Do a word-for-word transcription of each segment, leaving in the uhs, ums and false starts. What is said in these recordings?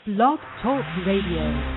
Blog Talk Radio.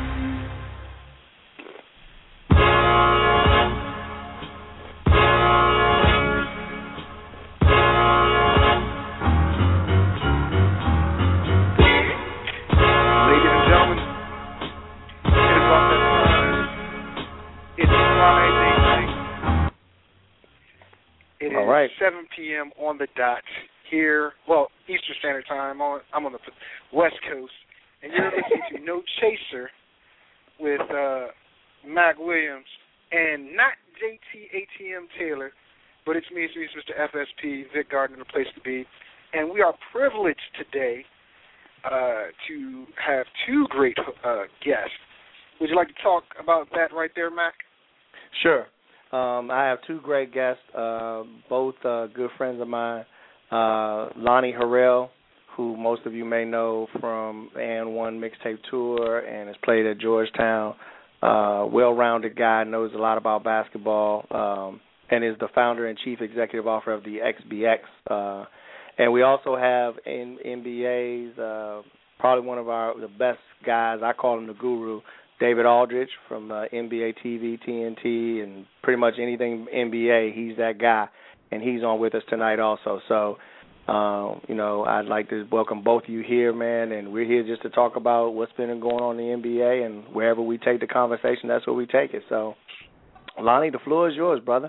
seven p.m. on the dot here, well, Eastern Standard Time. On, I'm on the West Coast, and you're listening to No Chaser with uh, Mac Williams and not J T A T M Taylor, but it's me, it's me, it's Mister F S P, Vic Gardner, the place to be. And we are privileged today uh, to have two great uh, guests. Would you like to talk about that right there, Mac? Sure. Um, I have two great guests, uh, both uh, good friends of mine. Uh, Lonnie Harrell, who most of you may know from the And One Mixtape Tour and has played at Georgetown. Uh, well-rounded guy, knows a lot about basketball, um, and is the founder and chief executive officer of the X B X. Uh, and we also have in N B A's uh, probably one of our the best guys. I call him the guru. David Aldridge from uh, N B A T V, T N T, and pretty much anything N B A, he's that guy, and he's on with us tonight also. So, uh, you know, I'd like to welcome both of you here, man, and we're here just to talk about what's been going on in the N B A, and wherever we take the conversation, that's where we take it. So, Lonnie, the floor is yours, brother.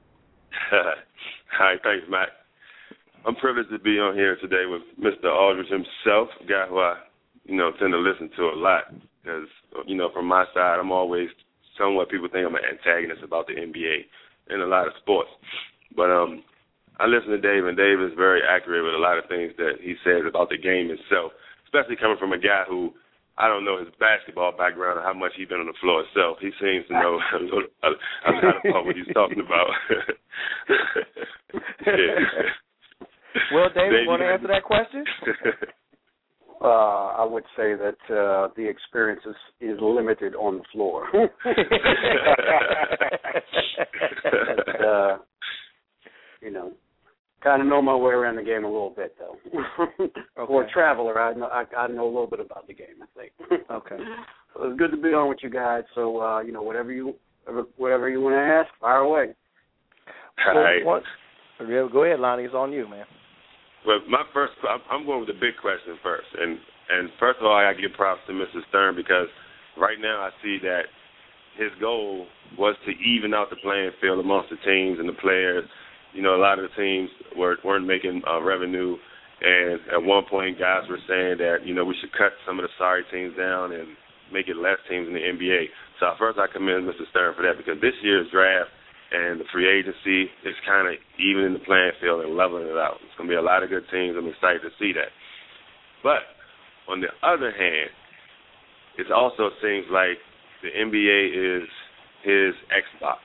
Hi, thanks, Matt. I'm privileged to be on here today with Mister Aldridge himself, a guy who I, you know, tend to listen to a lot. Because, you know, from my side, I'm always somewhat people think I'm an antagonist about the N B A and a lot of sports. But um, I listen to Dave, and Dave is very accurate with a lot of things that he says about the game itself, especially coming from a guy who, I don't know his basketball background or how much he's been on the floor itself. He seems to know a, a, a lot about what he's talking about. Yeah. Well, David, Dave, want to answer that question? Uh, I would say that uh, the experience is, is limited on the floor. but, uh, you know, kind of know my way around the game a little bit, though. Okay. For a traveler, I know I, I know a little bit about the game, I think. Okay. So it's good to be on with you guys. So, uh, you know, whatever you whatever you want to ask, fire away. All right. Well, go ahead, Lonnie. It's on you, man. Well, my first, I'm going with the big question first. And, and first of all, I got to give props to Mister Stern because right now I see that his goal was to even out the playing field amongst the teams and the players. You know, a lot of the teams were, weren't making uh, revenue. And at one point, guys were saying that, you know, we should cut some of the sorry teams down and make it less teams in the N B A. So first I commend Mister Stern for that because this year's draft and the free agency is kind of even in the playing field and leveling it out. It's going to be a lot of good teams. I'm excited to see that. But on the other hand, it also seems like the N B A is his Xbox,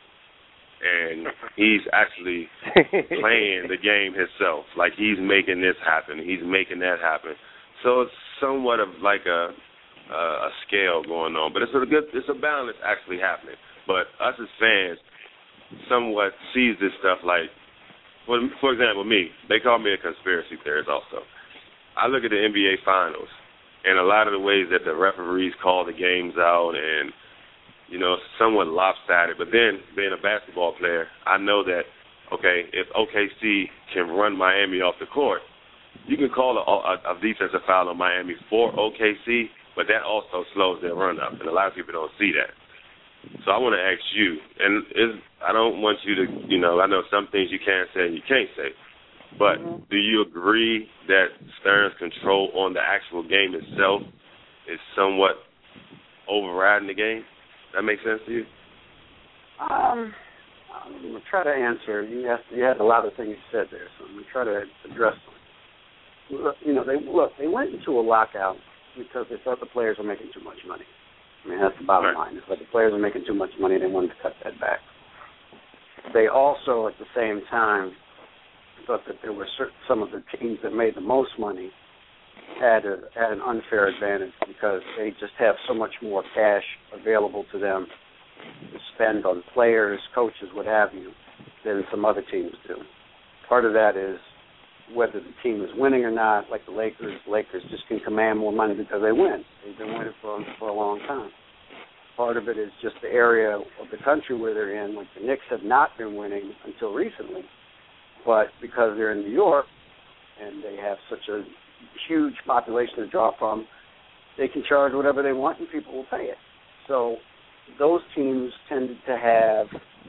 and he's actually playing the game himself. Like he's making this happen. He's making that happen. So it's somewhat of like a a scale going on. But it's a good, it's a balance actually happening. But us as fans somewhat sees this stuff like, well, for example, me, they call me a conspiracy theorist also. I look at the N B A Finals and a lot of the ways that the referees call the games out and, you know, somewhat lopsided. But then, being a basketball player, I know that, okay, if O K C can run Miami off the court, you can call a, a, a defensive foul on Miami for O K C, but that also slows their run up, and a lot of people don't see that. So I want to ask you, and it's, I don't want you to, you know, I know some things you can say and you can't say, but mm-hmm. do you agree that Stern's control on the actual game itself is somewhat overriding the game? That make sense to you? Um, I'm going to try to answer. You asked, you had a lot of things you said there, so I'm going to try to address them. Look, you know, they look, they went into a lockout because they thought the players were making too much money. I mean, that's the bottom right. line. It's like the players are making too much money. They wanted to cut that back. They also, at the same time, thought that there were certain, some of the teams that made the most money had, a, had an unfair advantage because they just have so much more cash available to them to spend on players, coaches, what have you, than some other teams do. Part of that is whether the team is winning or not, like the Lakers. The Lakers just can command more money because they win. have been winning for for a long time. Part of it is just the area of the country where they're in. Like the Knicks have not been winning until recently, but because they're in New York and they have such a huge population to draw from, they can charge whatever they want and people will pay it. So those teams tended to have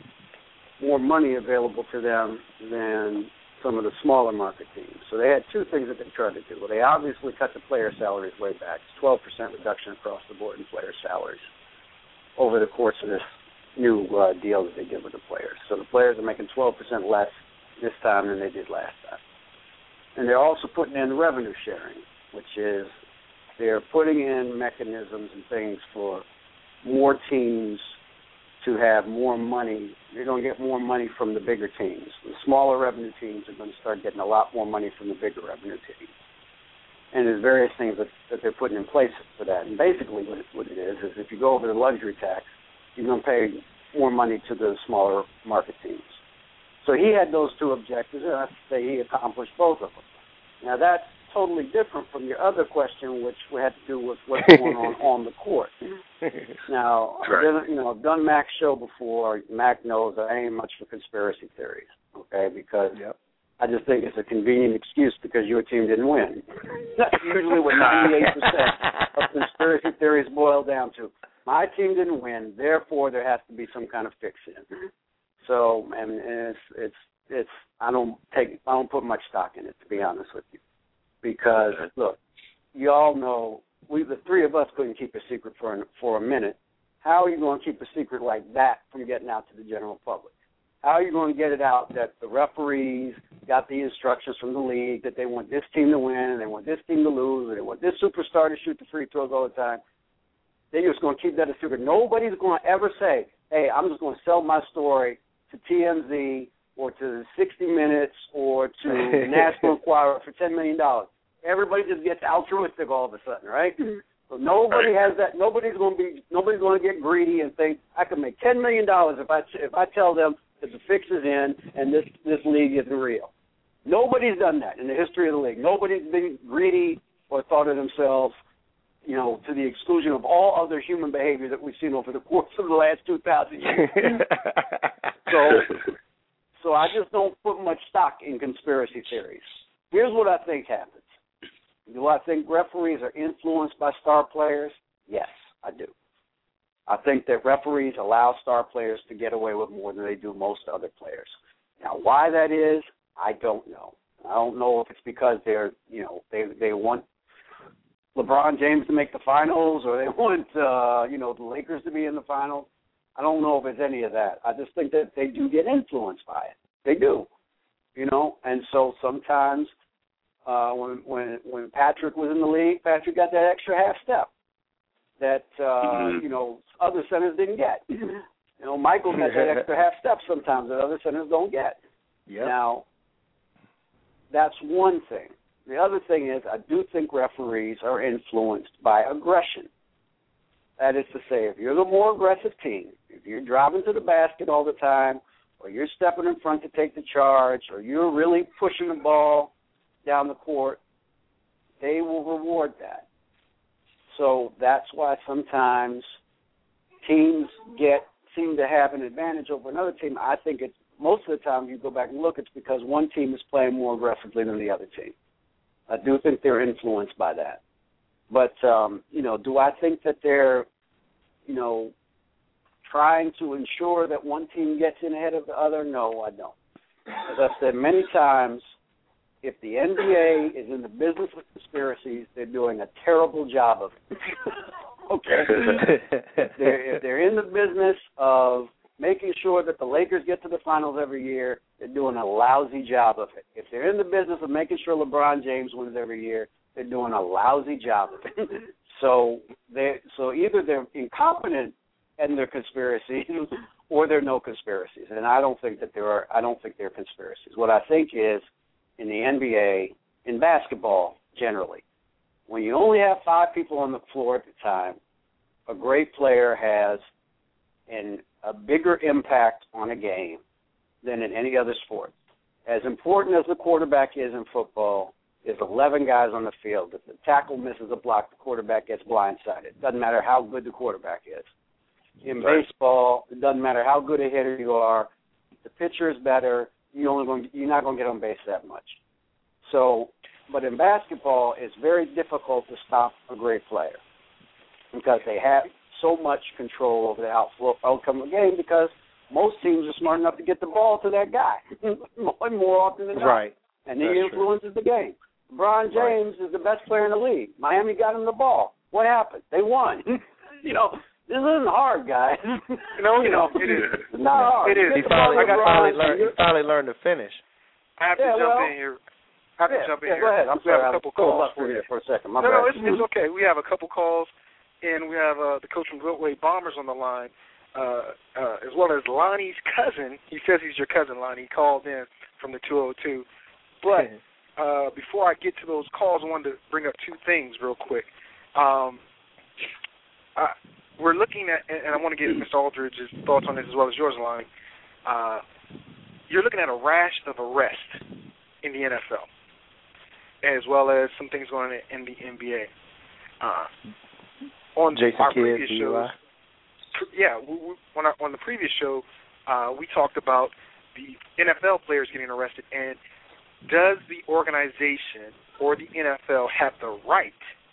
more money available to them than some of the smaller market teams. So they had two things that they tried to do. Well, they obviously cut the player salaries way back. It's twelve percent reduction across the board in player salaries over the course of this new uh, deal that they did with the players. So the players are making twelve percent less this time than they did last time. And they're also putting in revenue sharing, which is they're putting in mechanisms and things for more teams to have more money. They're going to get more money from the bigger teams. The smaller revenue teams are going to start getting a lot more money from the bigger revenue teams. And there's various things that, that they're putting in place for that. And basically what it, what it is is if you go over the luxury tax, you're going to pay more money to the smaller market teams. So he had those two objectives, and I have to say he accomplished both of them. Now, that's totally different from your other question, which had to do with what's going on on the court. Now, right. I've, you know, I've done Mac's show before. Mac knows I ain't much for conspiracy theories, okay, because yep. I just think it's a convenient excuse because your team didn't win. That's usually what ninety-eight percent of conspiracy theories boil down to. My team didn't win, therefore there has to be some kind of fix in. So, and it's it's it's I don't take I don't put much stock in it, to be honest with you, because look, you all know we the three of us couldn't keep a secret for for a minute. How are you going to keep a secret like that from getting out to the general public? How are you going to get it out that the referees got the instructions from the league that they want this team to win and they want this team to lose and they want this superstar to shoot the free throws all the time? They're just going to keep that a secret. Nobody's going to ever say, hey, I'm just going to sell my story to T M Z or to sixty minutes or to the National Enquirer for ten million dollars. Everybody just gets altruistic all of a sudden, right? So nobody has that. Nobody's going to be. Nobody's going to get greedy and think I can make ten million dollars if I if I tell them that the fix is in and this this league isn't real. Nobody's done that in the history of the league. Nobody's been greedy or thought of themselves, you know, to the exclusion of all other human behavior that we've seen over the course of the last two thousand years. so, so I just don't put much stock in conspiracy theories. Here's what I think happens. Do I think referees are influenced by star players? Yes, I do. I think that referees allow star players to get away with more than they do most other players. Now, why that is, I don't know. I don't know if it's because they're, you know, they they want LeBron James to make the finals or they want, uh, you know, the Lakers to be in the finals. I don't know if it's any of that. I just think that they do get influenced by it. They do, you know, and so sometimes uh, when when when Patrick was in the league, Patrick got that extra half step that, uh, mm-hmm. you know, other centers didn't get. You know, Michael got that extra half step sometimes that other centers don't get. Yep. Now, that's one thing. The other thing is I do think referees are influenced by aggression. That is to say, if you're the more aggressive team, if you're driving to the basket all the time, or you're stepping in front to take the charge, or you're really pushing the ball down the court, they will reward that. So that's why sometimes teams get seem to have an advantage over another team. I think it's most of the time you go back and look, it's because one team is playing more aggressively than the other team. I do think they're influenced by that. But, um, you know, do I think that they're, you know, trying to ensure that one team gets in ahead of the other? No, I don't. As I've said many times, if the N B A is in the business of conspiracies, they're doing a terrible job of it. Okay? if, they're, if they're in the business of making sure that the Lakers get to the finals every year, they're doing a lousy job of it. If they're in the business of making sure LeBron James wins every year, they're doing a lousy job of it. so they so either they're incompetent in their conspiracies or there are no conspiracies. And I don't think that there are I don't think there are conspiracies. What I think is in the N B A, in basketball generally, when you only have five people on the floor at the time, a great player has an a bigger impact on a game than in any other sport. As important as the quarterback is in football, is eleven guys on the field. If the tackle misses a block, the quarterback gets blindsided. Doesn't matter how good the quarterback is. In Right. baseball, it doesn't matter how good a hitter you are. If the pitcher is better, you only going, you're not going to get on base that much. So, but in basketball, it's very difficult to stop a great player because they have so much control over the outflow, outcome of the game because most teams are smart enough to get the ball to that guy more often than not. Right. And he That's influences true. the game. LeBron James right. is the best player in the league. Miami got him the ball. What happened? They won. you know, this isn't hard, guys. No, you know, it is. It's not hard. It is. He finally, I got finally, learned, he finally learned to finish. I have yeah, to jump well, in here. I have yeah, to jump in yeah, here. Go ahead. I'm we sorry. have a couple I'll calls for you for a second. My no, bad. no, it's, it's okay. We have a couple calls, and we have uh, the coach from Beltway Bombers on the line, uh, uh, as well as Lonnie's cousin. He says he's your cousin, Lonnie. He called in from the two oh two. But uh, before I get to those calls, I wanted to bring up two things real quick. Um, I, we're looking at, and I want to get Mister Aldridge's thoughts on this as well as yours, Lonnie. Uh, you're looking at a rash of arrests in the N F L, as well as some things going on in the N B A. Uh, on Jason our Kidd, previous D U I. shows, yeah, we, we, on, our, on the previous show, uh, we talked about the N F L players getting arrested, and does the organization or the N F L have the right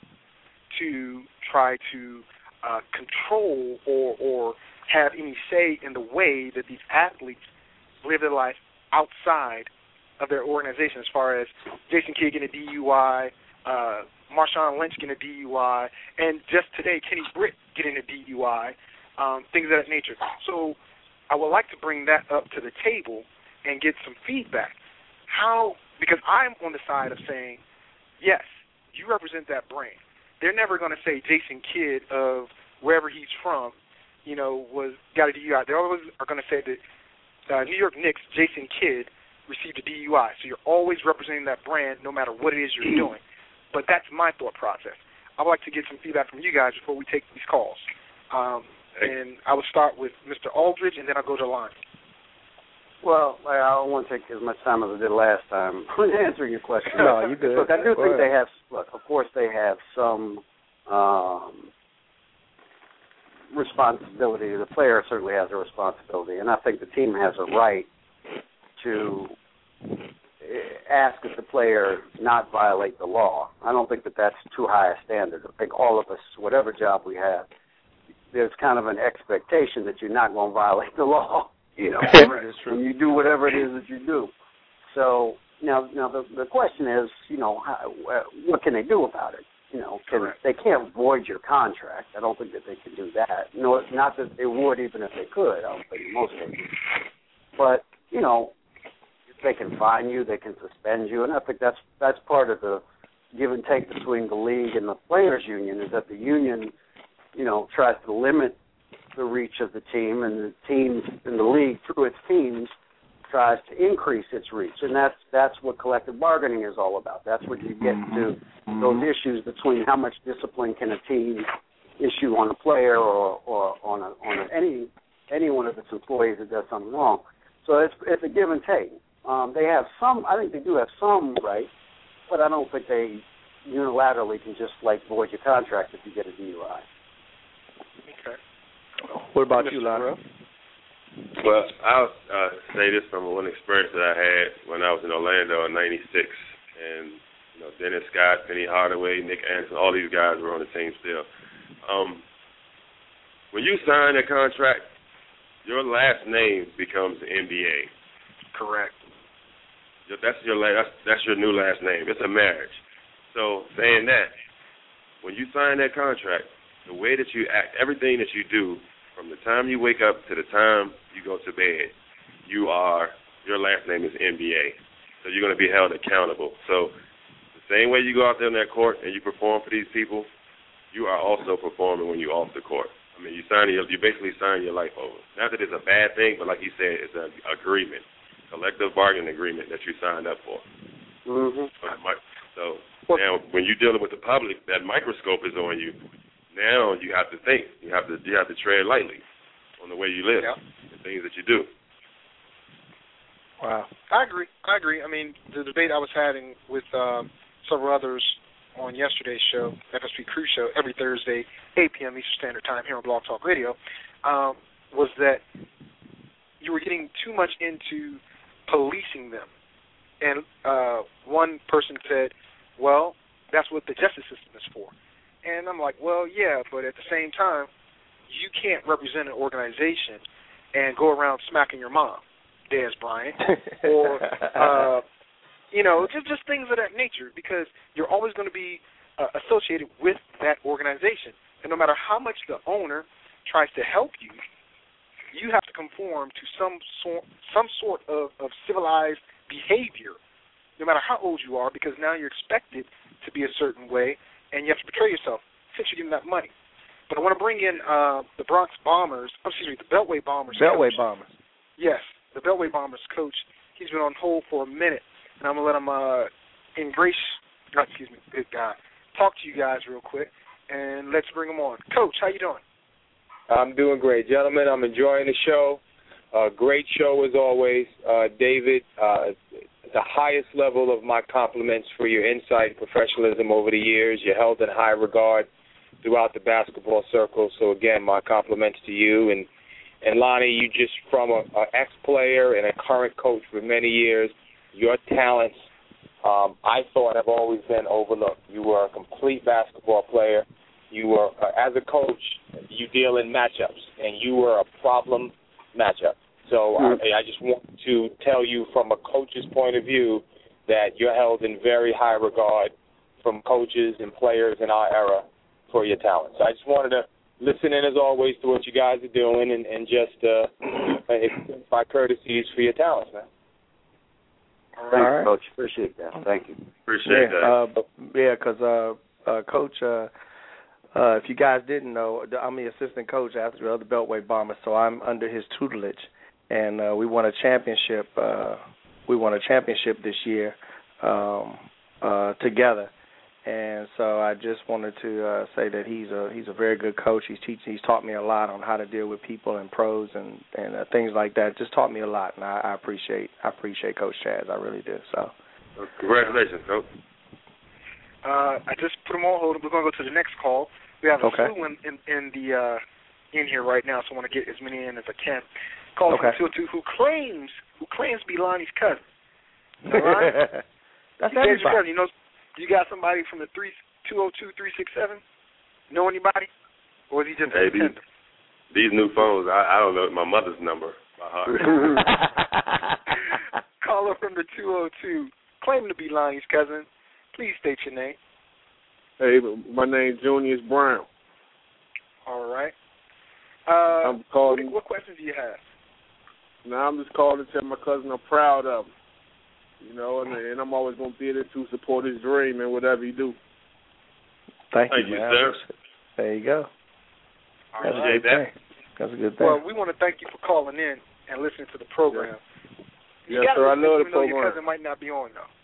to try to uh, control or, or have any say in the way that these athletes live their life outside of their organization, as far as Jason Kidd getting a D U I, uh, Marshawn Lynch getting a D U I, and just today Kenny Britt getting a D U I, um, things of that nature. So I would like to bring that up to the table and get some feedback. How, because I'm on the side of saying, yes, you represent that brand. They're never going to say Jason Kidd of wherever he's from, you know, was got a D U I. They always are going to say that uh, New York Knicks, Jason Kidd, received a D U I. So you're always representing that brand no matter what it is you're doing. But that's my thought process. I would like to get some feedback from you guys before we take these calls. Um, and I will start with Mister Aldridge, and then I'll go to Lonnie. Well, I don't want to take as much time as I did last time answering your question. No, you good. Look, I do Go think ahead. they have, look, of course they have some um, responsibility. The player certainly has a responsibility, and I think the team has a right to ask that the player not violate the law. I don't think that that's too high a standard. I think all of us, whatever job we have, there's kind of an expectation that you're not going to violate the law. You know, when you do whatever it is that you do. So now, now the the question is, you know, how, what can they do about it? You know, can, they can't void your contract. I don't think that they can do that. No, not that they would, even if they could. I don't think in most cases. But you know, they can fine you, they can suspend you, and I think that's that's part of the give and take between the league and the players' union. Is that the union, you know, tries to limit the reach of the team, and the teams in the league through its teams tries to increase its reach, and that's that's what collective bargaining is all about. That's what you get to those issues between how much discipline can a team issue on a player or, or on a, on a, any any one of its employees that does something wrong. So it's it's a give and take. Um, they have some, I think they do have some right, but I don't think they unilaterally can just like void your contract if you get a D U I. Okay. What about you, Lonnie? Well, I'll uh, say this from one experience that I had when I was in Orlando in ninety-six. And, you know, Dennis Scott, Penny Hardaway, Nick Anderson, all these guys were on the team still. Um, when you sign a contract, your last name becomes the N B A. Correct. That's your la- that's, that's your new last name. It's a marriage. So saying that, when you sign that contract, the way that you act, everything that you do, from the time you wake up to the time you go to bed, you are, your last name is N B A. So you're going to be held accountable. So the same way you go out there on that court and you perform for these people, you are also performing when you're off the court. I mean, you sign your, you basically sign your life over. Not that it's a bad thing, but like you said, it's an agreement, collective bargaining agreement that you signed up for. Mm-hmm. So now when you're dealing with the public, that microscope is on you. Now you have to think. You have to you have to tread lightly on the way you live, yeah. the things that you do. Wow. I agree. I agree. I mean, the debate I was having with um, several others on yesterday's show, F S P Crew Show, every Thursday, eight p.m. Eastern Standard Time here on Blog Talk Radio, um, was that you were getting too much into policing them. And uh, one person said, well, that's what the justice system is for. And I'm like, well, yeah, but at the same time, you can't represent an organization and go around smacking your mom, Dez Bryant, or, uh, you know, just, just things of that nature, because you're always going to be uh, associated with that organization. And no matter how much the owner tries to help you, you have to conform to some sort, some sort of, of civilized behavior, no matter how old you are, because now you're expected to be a certain way, and you have to portray yourself since you're getting that money. But I want to bring in uh, the Bronx Bombers, oh, excuse me, the Beltway Bombers Beltway coach. Bombers. Yes, the Beltway Bombers coach. He's been on hold for a minute, and I'm going to let him uh, embrace, not excuse me, good God, talk to you guys real quick, and let's bring him on. Coach, how you doing? I'm doing great. Gentlemen, I'm enjoying the show. Uh, great show as always. Uh, David, uh, the highest level of my compliments for your insight and professionalism over the years. You're held in high regard throughout the basketball circle. So, again, my compliments to you. And, and Lonnie, you just from an ex-player and a current coach for many years, your talents, um, I thought, have always been overlooked. You were a complete basketball player. You were, uh, as a coach, you deal in matchups, and you were a problem matchup. So mm-hmm. I, I just want to tell you from a coach's point of view that you're held in very high regard from coaches and players in our era for your talent. So I just wanted to listen in, as always, to what you guys are doing and, and just uh, extend my courtesies for your talents, man. All right, All right. Coach. Appreciate that. Thank you. Appreciate yeah, that. Uh, yeah, because, uh, uh, Coach, uh, uh, if you guys didn't know, I'm the assistant coach after the other Beltway Bombers, so I'm under his tutelage. And uh, we won a championship. Uh, we won a championship this year um, uh, together. And so I just wanted to uh, say that he's a he's a very good coach. He's teaching. He's taught me a lot on how to deal with people and pros and and uh, things like that. Just taught me a lot, and I, I appreciate I appreciate Coach Chaz. I really do. So, congratulations, Coach. Uh, I just put him on hold. We're going to go to the next call. We have a okay. slew in in, in the uh, in here right now, so I want to get as many in as I can. Call okay. from two oh two who claims who claims to be Lonnie's cousin. All right? That's he everybody. Your cousin. You know. You got somebody from the three two oh two three six seven? Know anybody? Or is he just hey, a these, these new phones, I, I don't know my mother's number by heart. Caller from the two oh two, claim to be Lonnie's cousin. Please state your name. Hey, my name's Junius Brown. All right. Uh, I'm calling. What, what questions do you have? Now, I'm just calling to tell my cousin I'm proud of him. You know, and, and I'm always going to be there to support his dream and whatever he do. Thank, Thank you, you, man. sir. There you go. All That's right. a good thing. That's a good thing. Well, we want to thank you for calling in and listening to the program. Yeah. You Yes, sir. I love the even though program. your cousin might not be on, though.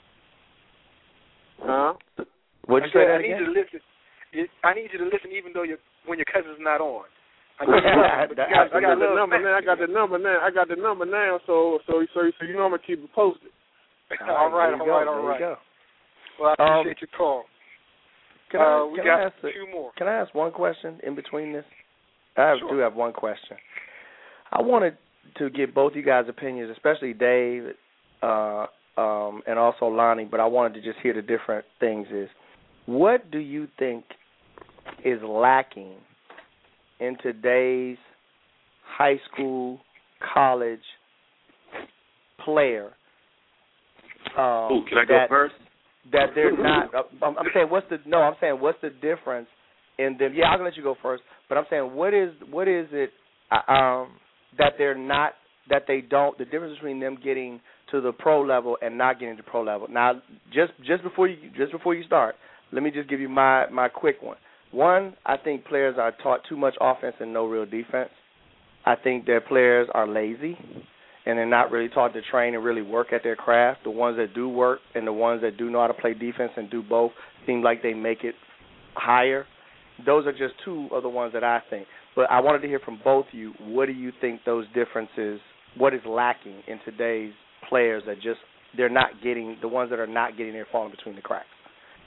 Huh? What'd you I say that I need again? you to listen. I need you to listen even though you when your cousin's not on. I, know you love it, but you guys, I I got got the number now. I got the number now. I got the number now. So, so, so, so you know I'm gonna keep it posted. all right, all right, all right. Well, I appreciate um, your call. Can uh, I, we can got I ask a, two more. Can I ask one question in between this? I have, sure. do have one question. I wanted to get both you guys' opinions, especially Dave uh, um, and also Lonnie, but I wanted to just hear the different things is, what do you think is lacking in today's high school, college player? Um, Ooh, can I go that, first? That they're not. I'm, I'm saying what's the no. I'm saying what's the difference in them? Yeah, I'm gonna let you go first. But I'm saying what is what is it um, that they're not that they don't the difference between them getting to the pro level and not getting to pro level. Now, just just before you just before you start, let me just give you my my quick one. One, I think players are taught too much offense and no real defense. I think that players are lazy, and they're not really taught to train and really work at their craft. The ones that do work and the ones that do know how to play defense and do both seem like they make it higher. Those are just two of the ones that I think. But I wanted to hear from both of you, what do you think those differences, what is lacking in today's players that just, they're not getting, the ones that are not getting there falling between the cracks?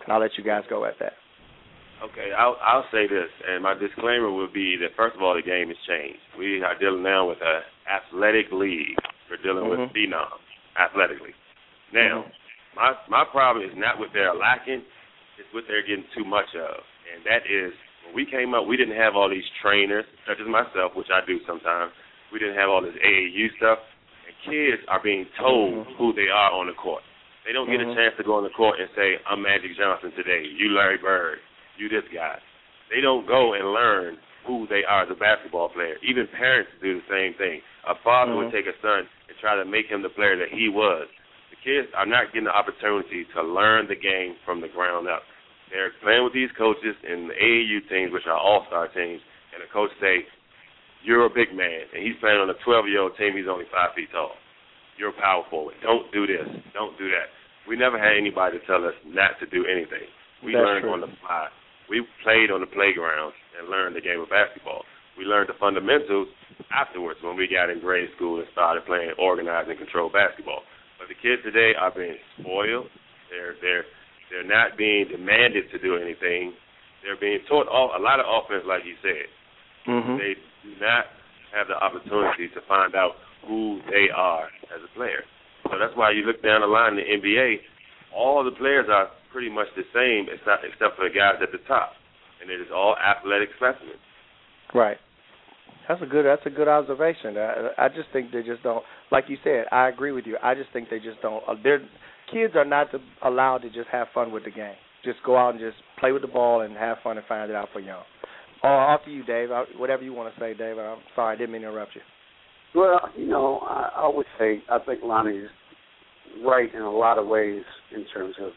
And I'll let you guys go at that. Okay, I'll, I'll say this, and my disclaimer will be that, first of all, the game has changed. We are dealing now with an athletic league. We're dealing mm-hmm. with phenoms athletically. Now, mm-hmm. my my problem is not what they're lacking, it's what they're getting too much of. And that is, when we came up, we didn't have all these trainers, such as myself, which I do sometimes. We didn't have all this A A U stuff. And kids are being told mm-hmm. who they are on the court. They don't get mm-hmm. a chance to go on the court and say, I'm Magic Johnson today, you Larry Bird. You this guy. They don't go and learn who they are as a basketball player. Even parents do the same thing. A father mm-hmm. would take a son and try to make him the player that he was. The kids are not getting the opportunity to learn the game from the ground up. They're playing with these coaches in the A A U teams, which are all-star teams, and the coach say, you're a big man, and he's playing on a twelve-year-old team. He's only five feet tall. You're a power forward. Don't do this. Don't do that. We never had anybody tell us not to do anything. We That's learned true. on the fly. We played on the playground and learned the game of basketball. We learned the fundamentals afterwards when we got in grade school and started playing organized and controlled basketball. But the kids today are being spoiled. They're they're they're not being demanded to do anything. They're being taught all, a lot of offense, like you said. Mm-hmm. They do not have the opportunity to find out who they are as a player. So that's why you look down the line in the N B A, all the players are pretty much the same except, except for the guys at the top, and it is all athletic specimens. Right. That's a good. That's a good observation. I, I just think they just don't. Like you said, I agree with you. I just think they just don't. Their kids are not to, allowed to just have fun with the game. Just go out and just play with the ball and have fun and find it out for young. Oh, off to you, Dave. I, whatever you want to say, Dave. I'm sorry, I didn't mean to interrupt you. Well, you know, I, I would say I think Lonnie's right in a lot of ways in terms of,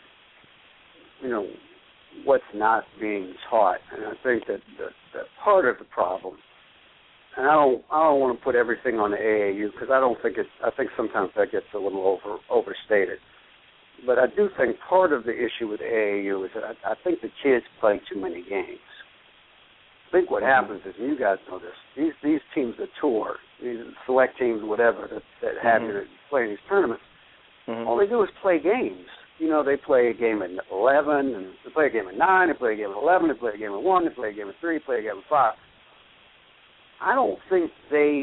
you know, what's not being taught. And I think that, that, that part of the problem, and I don't I don't want to put everything on the A A U because I don't think it's, I think sometimes that gets a little over overstated. But I do think part of the issue with A A U is that I, I think the kids play too many games. I think what happens is, and you guys know this, these these teams that tour, these select teams, whatever, that, that have mm-hmm. you play these tournaments, mm-hmm. all they do is play games. You know, they play a game at eleven, and they play a game at nine, they play a game at eleven, they play a game at one, they play a game at three, they play a game at five. I don't think they,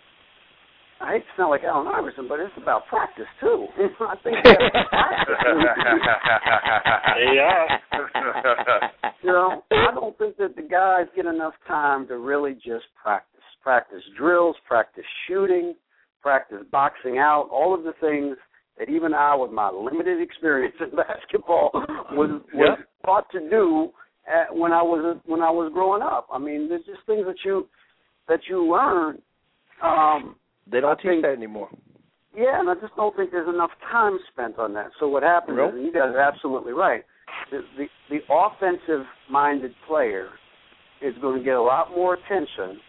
I hate to sound like Allen Iverson, but it's about practice, too. I think they have to practice. Yeah. You know, I don't think that the guys get enough time to really just practice. Practice drills, practice shooting, practice boxing out, all of the things that even I, with my limited experience in basketball, was, was yep. taught to do at, when I was when I was growing up. I mean, there's just things that you that you learn. Um, they don't I teach think, that anymore. Yeah, and I just don't think there's enough time spent on that. So what happens nope. is, and you guys are absolutely right, the, the, the offensive-minded player is going to get a lot more attention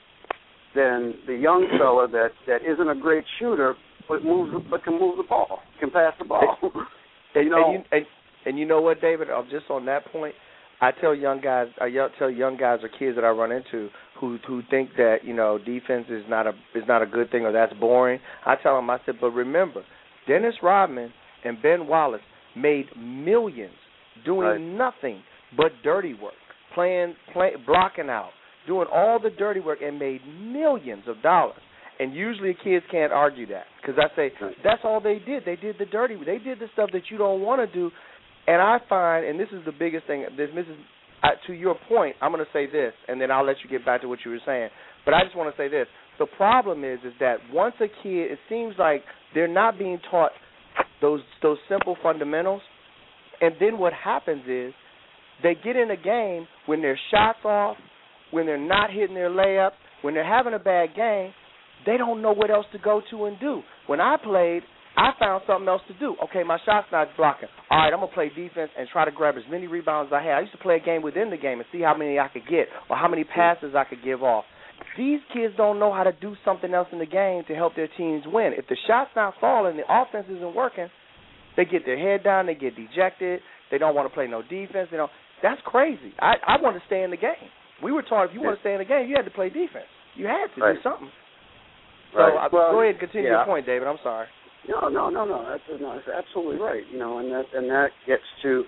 than the young fella that, that isn't a great shooter but moves but can move the ball, can pass the ball. And, you know, and, you, and, and you know what, David? I'm just on that point. I tell young guys, I tell young guys or kids that I run into who who think that, you know, defense is not a is not a good thing or that's boring. I tell them, I said, but remember, Dennis Rodman and Ben Wallace made millions doing right. nothing but dirty work, playing, play, blocking out, doing all the dirty work, and made millions of dollars. And usually kids can't argue that because I say right. that's all they did. They did the dirty. They did the stuff that you don't want to do. And I find, and this is the biggest thing, this, this is, uh, to your point, I'm going to say this, and then I'll let you get back to what you were saying. But I just want to say this. The problem is is that once a kid, it seems like they're not being taught those those simple fundamentals. And then what happens is they get in a game when their shots off, when they're not hitting their layup, when they're having a bad game, they don't know what else to go to and do. When I played, I found something else to do. Okay, my shot's not blocking. All right, I'm going to play defense and try to grab as many rebounds as I had. I used to play a game within the game and see how many I could get or how many passes I could give off. These kids don't know how to do something else in the game to help their teams win. If the shot's not falling, the offense isn't working, they get their head down, they get dejected, they don't want to play no defense. You know, that's crazy. I, I want to stay in the game. We were taught if you want to stay in the game, you had to play defense. You had to right. do something. Right. So uh, well, go ahead and continue yeah. your point, David. I'm sorry. No, no, no, no. That's, no, that's absolutely right. You know, and that and that gets to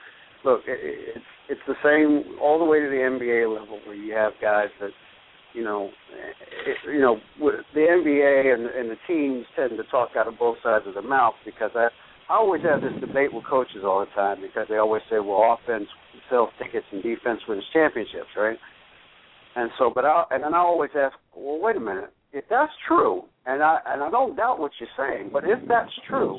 look, it, it's it's the same all the way to the N B A level, where you have guys that, you know, it, you know, the N B A and, and the teams tend to talk out of both sides of their mouth, because I, I always have this debate with coaches all the time, because they always say, well, offense sells tickets and defense wins championships, right? And so, but I, and then I always ask, well, wait a minute, if that's true, and I and I don't doubt what you're saying, but if that's true,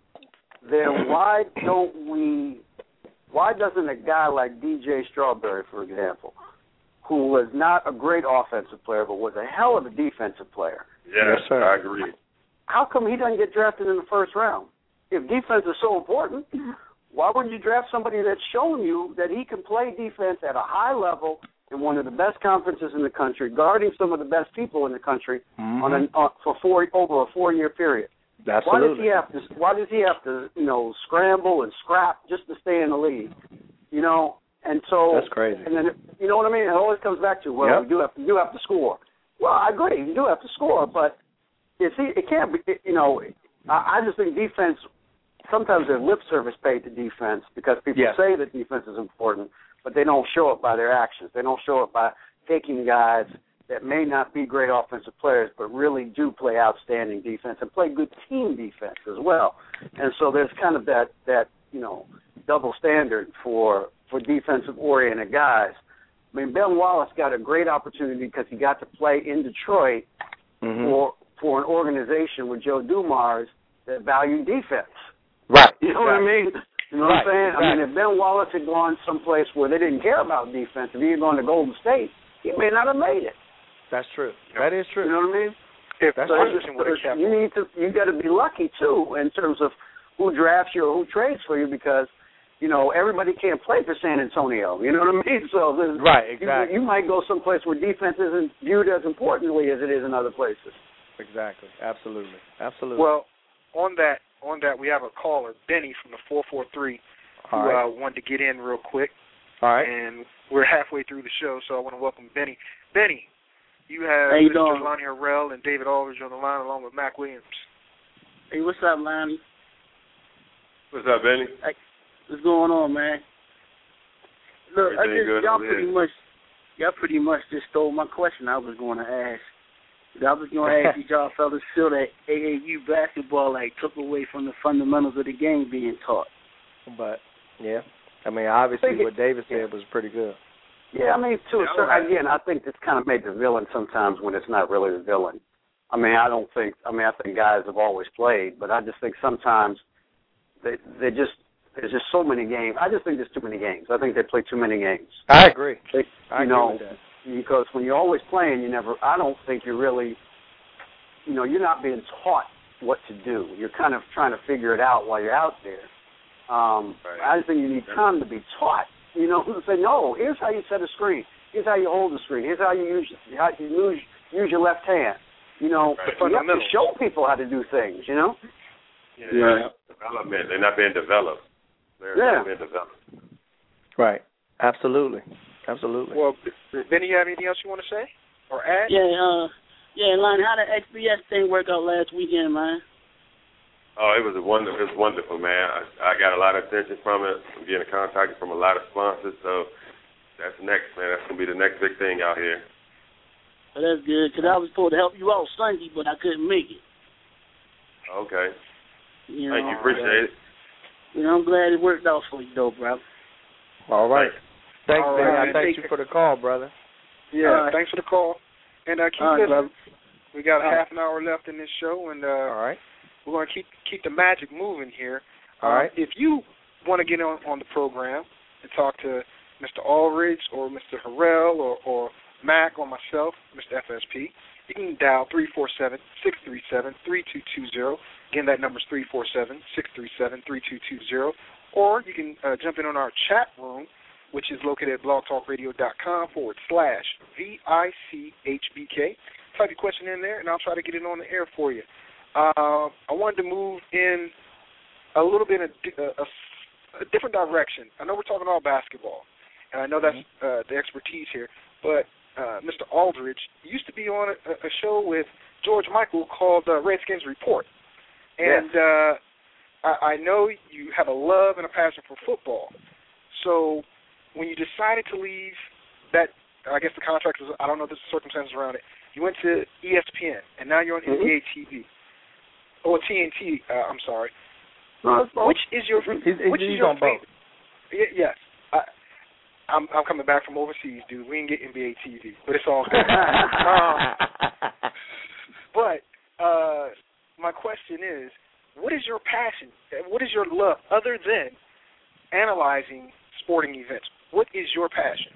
then why don't we? Why doesn't a guy like D J Strawberry, for example, who was not a great offensive player but was a hell of a defensive player? Yes, sir. I agree. How come he doesn't get drafted in the first round? If defense is so important, why wouldn't you draft somebody that's shown you that he can play defense at a high level in one of the best conferences in the country, guarding some of the best people in the country mm-hmm. on an, on, for four over a four-year period? Absolutely. Why does he have to? Why does he have to? You know, scramble and scrap just to stay in the league? You know, and so that's crazy. And then you know what I mean. It always comes back to well, yep. you do have to, you do have to score. Well, I agree, you do have to score, but it's it can't be. You know, I, I just think defense. Sometimes there's lip service paid to defense because people yes. say that defense is important, but they don't show it by their actions. They don't show it by taking guys that may not be great offensive players, but really do play outstanding defense and play good team defense as well. And so there's kind of that, that you know, double standard for for defensive-oriented guys. I mean, Ben Wallace got a great opportunity because he got to play in Detroit mm-hmm. for for an organization with Joe Dumars that valued defense. Right. You know exactly. what I mean? You know right. what I'm saying? Exactly. I mean, if Ben Wallace had gone someplace where they didn't care about defense, if he had gone to Golden State, he may not have made it. That's true. That is true. You know what I mean? If That's so true. You need to. You got to be lucky too in terms of who drafts you or who trades for you, because you know everybody can't play for San Antonio. You know what I mean? So right, exactly. You, you might go someplace where defense isn't viewed as importantly as it is in other places. Exactly. Absolutely. Absolutely. Well, on that. On that, we have a caller, Benny from the four four three, who right. uh, wanted to get in real quick. All right. And we're halfway through the show, so I want to welcome Benny. Benny, you have How you Mister doing? Lonnie Harrell and David Aldridge on the line, along with Mac Williams. Hey, what's up, Lonnie? What's up, Benny? Hey, what's going on, man? Look, Everything I just good y'all over pretty here? much y'all pretty much just stole my question. I was going to ask. I was going to ask you, y'all fellas, feel that A A U basketball like took away from the fundamentals of the game being taught. But yeah, I mean, obviously I what David said was pretty good. Yeah, I mean, to a Yeah, certain, right. again, I think it's kind of made the villain sometimes when it's not really the villain. I mean, I don't think. I mean, I think guys have always played, but I just think sometimes they they just there's just so many games. I just think there's too many games. I think they play too many games. I agree. They, I you agree know, with that. Because when you're always playing, you never. I don't think you're really. You know, you're not being taught what to do. You're kind of trying to figure it out while you're out there. Um, Right. I just think you need time to be taught. You know, say, no, here's how you set a screen. Here's how you hold the screen. Here's how you use how you use, use your left hand. You know, Right. you have to show people how to do things, you know? Yeah, Yeah. Development. They're not being developed. They're Yeah. not being developed. Right. Absolutely. Absolutely. Well, Benny, you have anything else you want to say or add? Yeah, uh, yeah, Lonnie, how did X B S thing work out last weekend, man? Oh, it was a wonderful. It was wonderful, man. I, I got a lot of attention from it. I'm getting contacted from a lot of sponsors, so that's next, man. That's gonna be the next big thing out here. Well, that's good, because I was supposed to help you out Sunday, but I couldn't make it. Okay. You know, Thank you. Appreciate it. You know, I'm glad it worked out for you, though, bro. All right. Thanks, All Benny. right. I thank you for the call, brother. Yeah, All right. thanks for the call. And uh, keep All right, listening. brother. We got All half an hour left in this show, and uh, All right. we're going to keep keep the magic moving here. All Um, right. If you want to get on, on the program and talk to Mister Aldridge or Mister Harrell or, or Mac or myself, Mister F S P, you can dial three four seven, six three seven, three two two zero. Again, that number is three four seven, six three seven, three two two zero. Or you can uh, jump in on our chat room, which is located at blogtalkradio.com forward slash V I C H B K. Type your question in there, and I'll try to get it on the air for you. Uh, I wanted to move in a little bit in a, a, a different direction. I know we're talking about basketball, and I know that's uh, the expertise here, but uh, Mister Aldridge used to be on a, a show with George Michael called uh, Redskins Report. And Yes. uh, I, I know you have a love and a passion for football. So when you decided to leave that, I guess the contract was, I don't know the circumstances around it, you went to E S P N, and now you're on mm-hmm. N B A T V. Or T N T, uh, I'm sorry. No, which is your he's, which he's is your on both. Y- yes. I, I'm, I'm coming back from overseas, dude. We didn't get N B A T V, but it's all good. um, but uh, my question is, what is your passion? What is your love other than analyzing sporting events? What is your passion?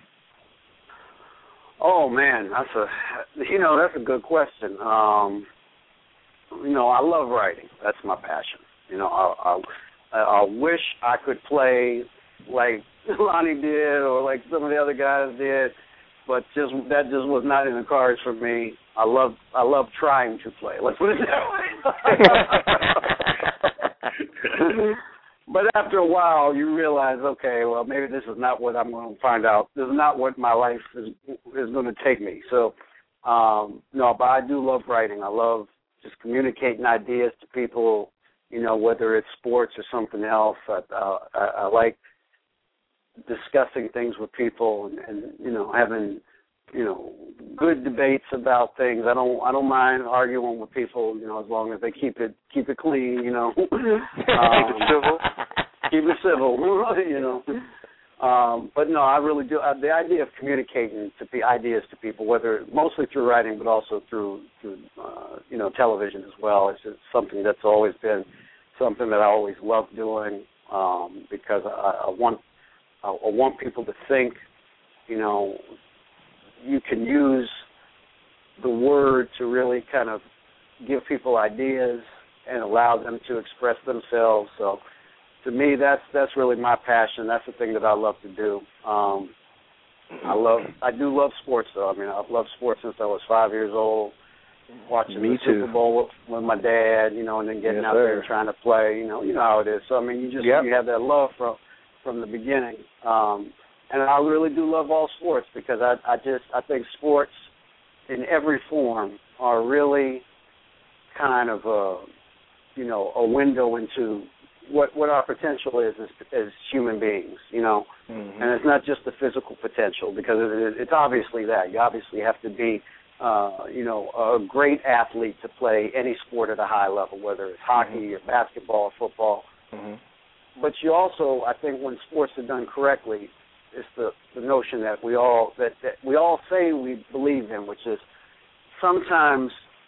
Oh man, that's a you know that's a good question. Um, you know, I love writing. That's my passion. You know, I, I I wish I could play like Lonnie did or like some of the other guys did, but just that just was not in the cards for me. I love I love trying to play. Let's put it that way. But after a while, you realize, okay, well, maybe this is not what I'm going to find out. This is not what my life is is going to take me. So, um, no, but I do love writing. I love just communicating ideas to people, you know, whether it's sports or something else. I, uh, I, I like discussing things with people and, and, you know, having, you know, good debates about things. I don't I don't mind arguing with people, you know, as long as they keep it keep it clean, you know. um, keep it civil. Keep it civil, you know. Um, but no, I really do. Uh, the idea of communicating to be ideas to people, whether mostly through writing, but also through through uh, you know television as well, is just something that's always been something that I always loved doing um, because I, I want I, I want people to think, you know. You can use the word to really kind of give people ideas and allow them to express themselves. So, to me, that's that's really my passion. That's the thing that I love to do. Um, I love, I do love sports, though. I mean, I've loved sports since I was five years old. Watching me the too. Super Bowl with, with my dad, you know, and then getting yes, out sir. there and trying to play. You know, you know how it is. So, I mean, you just yep. you have that love from from the beginning. Um, And I really do love all sports because I, I just I think sports in every form are really kind of a you know a window into what what our potential is as, as human beings, you know, mm-hmm. and it's not just the physical potential because it, it's obviously that you obviously have to be uh, you know a great athlete to play any sport at a high level, whether it's hockey mm-hmm. or basketball or football. Mm-hmm. But you also, I think, when sports are done correctly. It's the, the notion that we all that, that we all say we believe in, which is sometimes,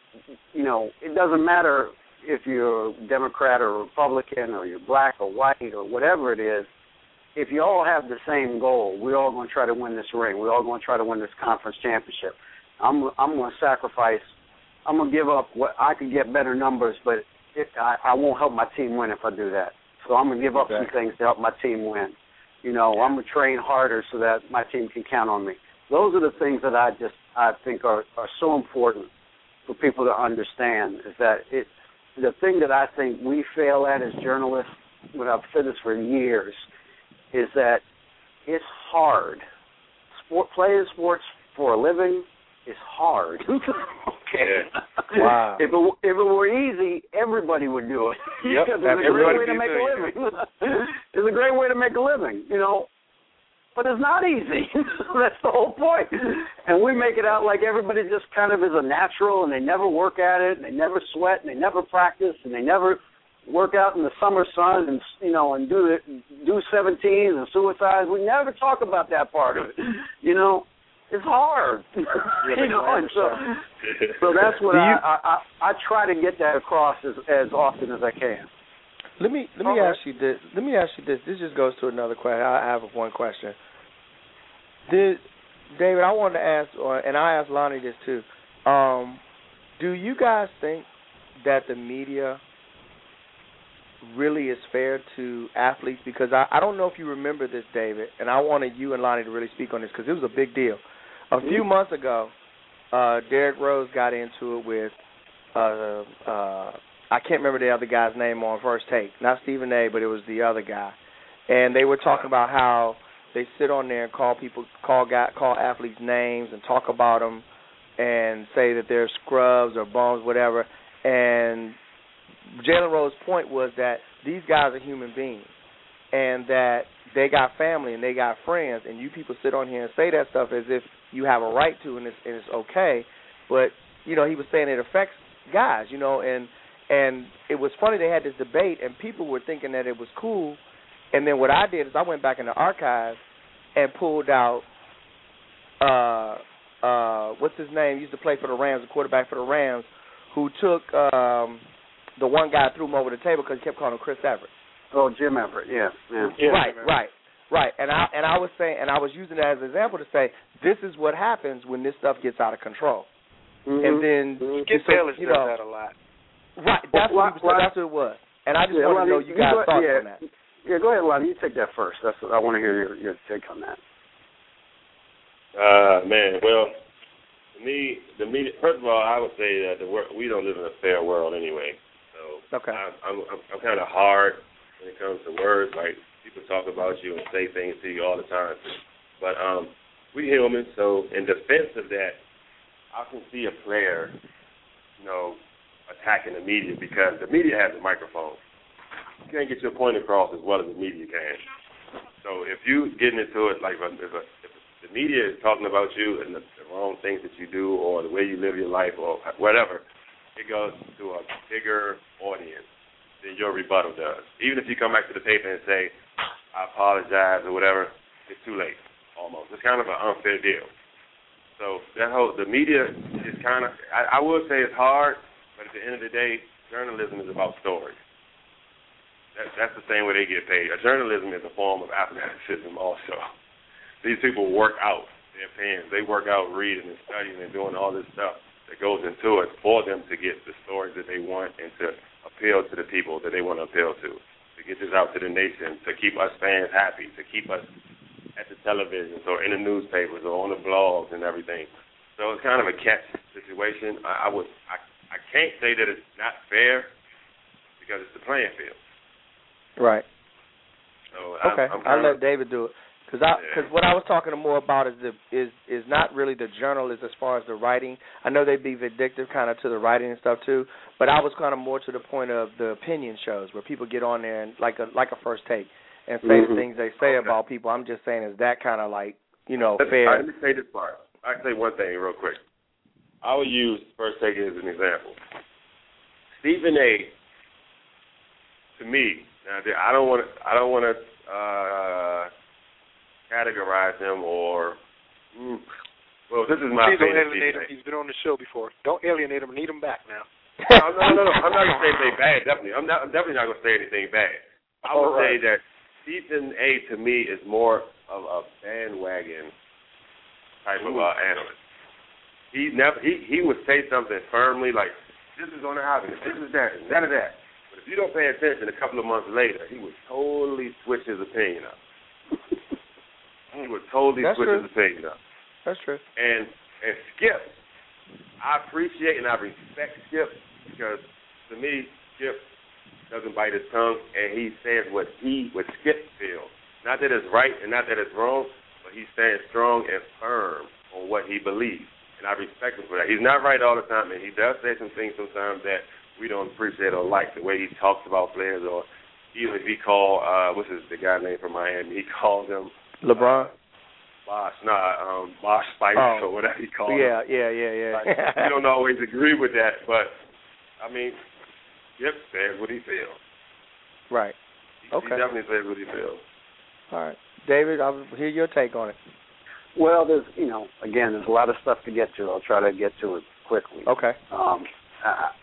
you know, it doesn't matter if you're Democrat or Republican or you're black or white or whatever it is. If you all have the same goal, we're all going to try to win this ring. We're all going to try to win this conference championship. I'm I'm going to sacrifice. I'm going to give up what I could get better numbers, but it, I, I won't help my team win if I do that. So I'm going to give up exactly. some things to help my team win. You know, I'm going to train harder so that my team can count on me. Those are the things that I just I think are, are so important for people to understand is that it the thing that I think we fail at as journalists, when I've said this for years, is that it's hard. Sport playing sports for a living is hard. Okay. Wow. If it if it were easy, everybody would do it. Yep. Because it's a great way to make a living. It's a great way to make a living, you know. But it's not easy. That's the whole point. And we make it out like everybody just kind of is a natural, and they never work at it, and they never sweat, and they never practice, and they never work out in the summer sun, and you know, and do it, do seventeens and suicides. We never talk about that part of it, you know. It's hard, you know, and so, so that's what I, I, I I try to get that across as as often as I can. Let me let me okay. ask you this. Let me ask you this. This just goes to another question. I have one question. Did David? I wanted to ask, and I asked Lonnie this too. Um, do you guys think that the media really is fair to athletes? Because I, I don't know if you remember this, David, and I wanted you and Lonnie to really speak on this because it was a big deal. A few months ago, uh, Derrick Rose got into it with, uh, uh, I can't remember the other guy's name on First Take. Not Stephen A., but it was the other guy. And they were talking about how they sit on there and call people, call guy, call athletes names and talk about them and say that they're scrubs or bums, whatever. And Jalen Rose's point was that these guys are human beings. and that they got family and they got friends, and you people sit on here and say that stuff as if you have a right to, and it's, and it's okay. But, you know, he was saying it affects guys, you know, and and it was funny they had this debate, and people were thinking that it was cool. And then what I did is I went back in the archives and pulled out, uh, uh, what's his name? He used to play for the Rams, the quarterback for the Rams, who took um, the one guy threw him over the table because he kept calling him Chris Everett. Oh, Jim Everett, yeah, yeah. yeah right, right, right. And I and I was saying, and I was using that as an example to say, this is what happens when this stuff gets out of control. Mm-hmm. And then mm-hmm. Skip so, Bayless you does know, that a lot. Right, that's well, what he was, that's what it was. And I just yeah, wanted well, to know you guys' go, thoughts yeah, on that. Yeah, go ahead, Lonnie. You take that first. That's what, I want to hear your, your take on that. Uh, man, well, to me, the media. First of all, I would say that the wor- we don't live in a fair world anyway. So okay. I, I'm I'm, I'm kind of hard when it comes to words. Like people talk about you and say things to you all the time. But um, we humans. So in defense of that, I can see a player, you know, attacking the media because the media has a microphone. You can't get your point across as well as the media can. So if you getting into it, like if, a, if the media is talking about you and the, the wrong things that you do or the way you live your life or whatever, it goes to a bigger audience than your rebuttal does. Even if you come back to the paper and say, I apologize or whatever, it's too late almost. It's kind of an unfair deal. So that whole, the media is kind of, I, I would say it's hard, but at the end of the day, journalism is about stories. That, that's the same way they get paid. A journalism is a form of athleticism also. These people work out their pens. They work out reading and studying and doing all this stuff that goes into it for them to get the stories that they want and to appeal to the people that they want to appeal to, to get this out to the nation, to keep us fans happy, to keep us at the televisions or in the newspapers or on the blogs and everything. So it's kind of a catch situation. I, I would, I, I can't say that it's not fair because it's the playing field. Right. So okay, I'm, I'm I'll let of, David do it because I because yeah. what I was talking more about is the is is not really the journalist as far as the writing. I know they'd be vindictive kind of to the writing and stuff too, but I was kind of more to the point of the opinion shows where people get on there and like a like a first take and say mm-hmm. the things they say okay. about people. I'm just saying is that kind of like you know let, fair. Right, let me say this part. I can say one thing real quick. I will use first take as an example. Stephen A. To me. Now, I don't want to. I don't want to uh, categorize him or. Mm, well, this is my Please don't opinion. alienate him. He's been on the show before. Don't alienate him. Need him back now. no, no, no, no. I'm not gonna say anything bad. Definitely, I'm not. I'm definitely not gonna say anything bad. I would right. say that Stephen A. to me is more of a bandwagon type Ooh. of uh, analyst. He never. He he would say something firmly like, "This is gonna happen. This is that. None of that." If you don't pay attention, a couple of months later, he would totally switch his opinion up. He would totally That's switch true. his opinion up. That's true. And and Skip, I appreciate and I respect Skip because to me, Skip doesn't bite his tongue and he says what he, what Skip feels. Not that it's right and not that it's wrong, but he stands strong and firm on what he believes. And I respect him for that. He's not right all the time, and he does say some things sometimes that we don't appreciate or like, the way he talks about players, or even if he called, uh, what's his, the guy name from Miami, he called him LeBron? Uh, Bosh, nah, um, Bosh Spice oh. or whatever he called yeah, him. Yeah, yeah, yeah, like, we don't always agree with that, but, I mean, Skip says what he feels. Right. He, okay. He definitely says what he feels. All right. David, I'll hear your take on it. Well, there's, you know, again, there's a lot of stuff to get to. I'll try to get to it quickly. Okay. Um, uh,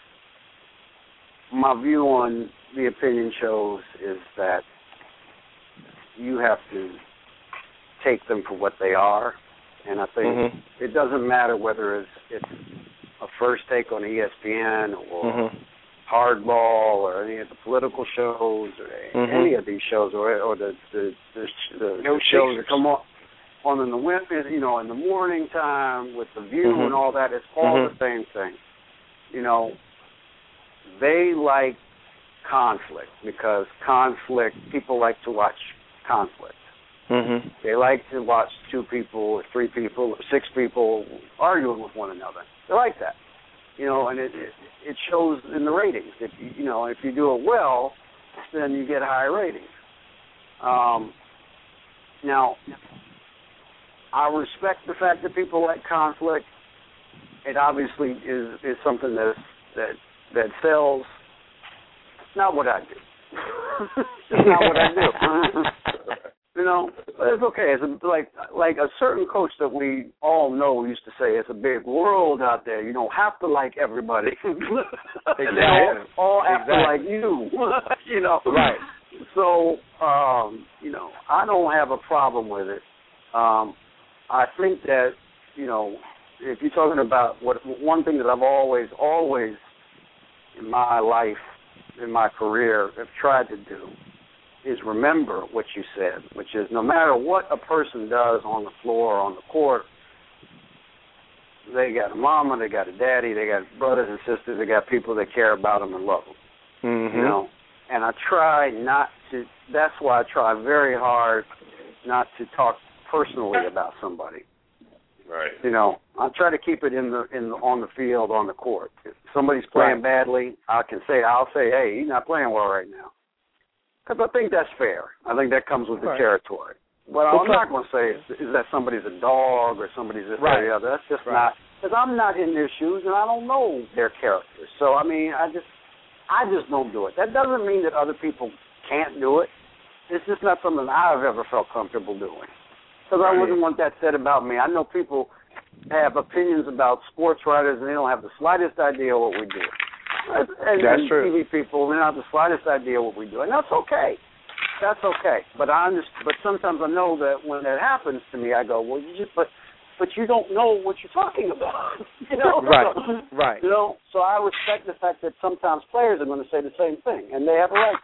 my view on the opinion shows is that you have to take them for what they are, and I think mm-hmm. it doesn't matter whether it's, it's a first take on E S P N or mm-hmm. Hardball or any of the political shows or mm-hmm. any of these shows or or the the, the, the, no the shows that come on on in the winter, you know, in the morning time with the View mm-hmm. and all that. It's all mm-hmm. the same thing, you know. They like conflict because conflict, people like to watch conflict. Mm-hmm. They like to watch two people or three people or six people arguing with one another. They like that, you know, and it it, it shows in the ratings. If you, you know, if you do it well, then you get high ratings. Um, now, I respect the fact that people like conflict. It obviously is, is something that that that sells. It's not what I do. It's not what I do. You know, but it's okay. It's a, like like a certain coach that we all know used to say, "It's a big world out there. You don't have to like everybody. Exactly. They all, all have exactly. to like you." You know, right? So, um, you know, I don't have a problem with it. Um, I think that, you know, if you're talking about what one thing that I've always, always in my life, in my career, have tried to do is remember what you said, which is no matter what a person does on the floor or on the court, they got a mama, they got a daddy, they got brothers and sisters, they got people that care about them and love them. Mm-hmm. You know, and I try not to. That's why I try very hard not to talk personally about somebody. Right. You know, I try to keep it in the in the, on the field, on the court. If somebody's playing right. badly, I can say I'll say, hey, he's not playing well right now, because I think that's fair. I think that comes with the right. territory. But well, I'm not going to say is, is that somebody's a dog or somebody's this right. or the other. That's just right. not, because I'm not in their shoes and I don't know their characters. So I mean, I just I just don't do it. That doesn't mean that other people can't do it. It's just not something I've ever felt comfortable doing. Because I wouldn't want that said about me. I know people have opinions about sports writers and they don't have the slightest idea what we do. And, that's and true. T V people, they don't have the slightest idea what we do. And that's okay. That's okay. But I understand, but sometimes I know that when that happens to me, I go, well, you just, but but you don't know what you're talking about. You know? Right, right. You know, so I respect the fact that sometimes players are going to say the same thing, and they have a right.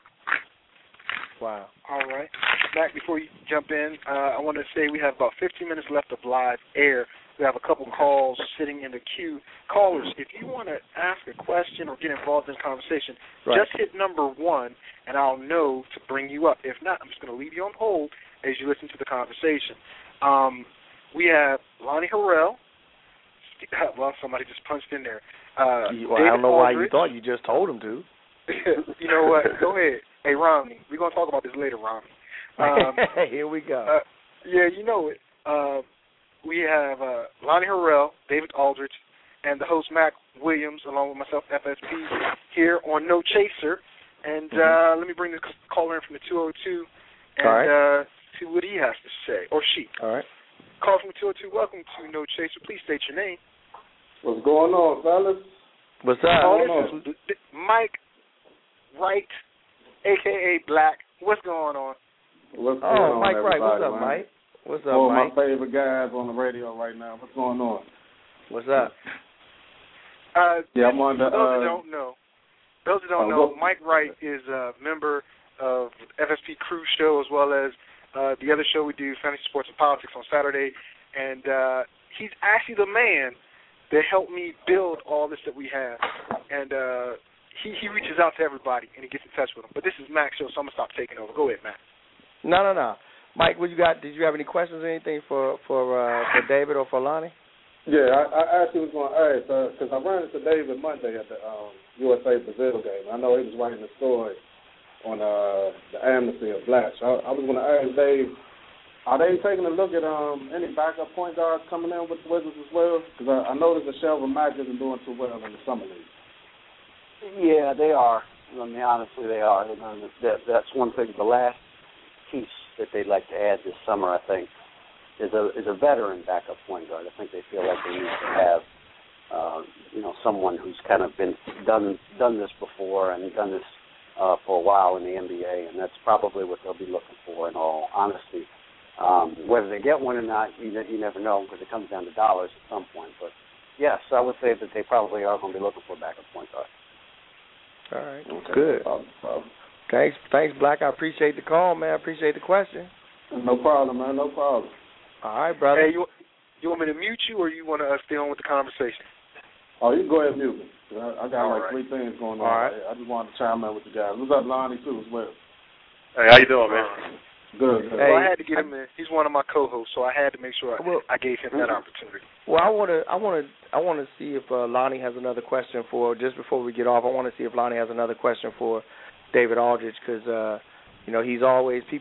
Wow. All right. Mac, before you jump in, uh, I want to say we have about fifteen minutes left of live air. We have a couple calls sitting in the queue. Callers, if you want to ask a question or get involved in the conversation, right. just hit number one, and I'll know to bring you up. If not, I'm just going to leave you on hold as you listen to the conversation. Um, we have Lonnie Harrell. Well, somebody just punched in there. Uh, well, I don't know why you thought you just told him to. You know what? Go ahead. Hey, Romney, we're going to talk about this later, Romney. Um, Here we go. Uh, yeah, you know it. Uh, we have uh, Lonnie Harrell, David Aldridge, and the host, Mac Williams, along with myself, F S P, here on No Chaser. And mm-hmm. uh, let me bring the caller in from the two oh two and right. uh, see what he has to say, or she. All right. Call from the two oh two. Welcome to No Chaser. Please state your name. What's going on, fellas? What's up? Oh, this is Mike Wright, a k a. Black. What's going on? What's oh, going Mike on, Wright. What's up, man? Mike? What's up, One Mike? of my favorite guys on the radio right now. What's going on? What's up? Uh, yeah, I'm on the. For those uh, that don't know, those that don't uh, know, what, Mike Wright is a member of F S P Crew Show as well as uh, the other show we do, Fantasy Sports and Politics, on Saturday, and uh, he's actually the man that helped me build all this that we have, and uh, he he reaches out to everybody and he gets in touch with them. But this is Mac's show, so I'm gonna stop taking over. Go ahead, Mac. No, no, no. Mike, what you got? Did you have any questions or anything for for uh, for David or for Lonnie? Yeah, I, I actually was going to ask, because uh, I ran into David Monday at the um, U S A Brazil game. I know he was writing a story on uh, the amnesty of blacks. So I, I was going to ask Dave, are they taking a look at um, any backup point guards coming in with the Wizards as well? Because I, I noticed that Shelvin Mack isn't doing too well in the summer league. Yeah, they are. I mean, honestly, they are. That, that's one thing. The last piece that they'd like to add this summer, I think, is a is a veteran backup point guard. I think they feel like they need to have, uh, you know, someone who's kind of been done done this before and done this uh, for a while in the N B A, and that's probably what they'll be looking for. In all honesty, um, whether they get one or not, you, you never know, because it comes down to dollars at some point. But yes, I would say that they probably are going to be looking for a backup point guard. All right, okay. Good. Problem, problem. Thanks, thanks, Black. I appreciate the call, man. I appreciate the question. No problem, man. No problem. All right, brother. Hey, you you want me to mute you, or you want to uh, stay on with the conversation? Oh, you can go ahead and mute me. I, I got All like right. three things going on. All right. I just wanted to chime in with you guys. What's up, Lonnie, too, as well? Hey, how you doing, man? Good, good. Hey, well, I Hey, had to get him in. He's one of my co-hosts, so I had to make sure I, Well, I gave him that opportunity. Well, I want to, I want to, I want to see if uh, Lonnie has another question for. Just before we get off, I want to see if Lonnie has another question for David Aldridge, because uh, you know he's always people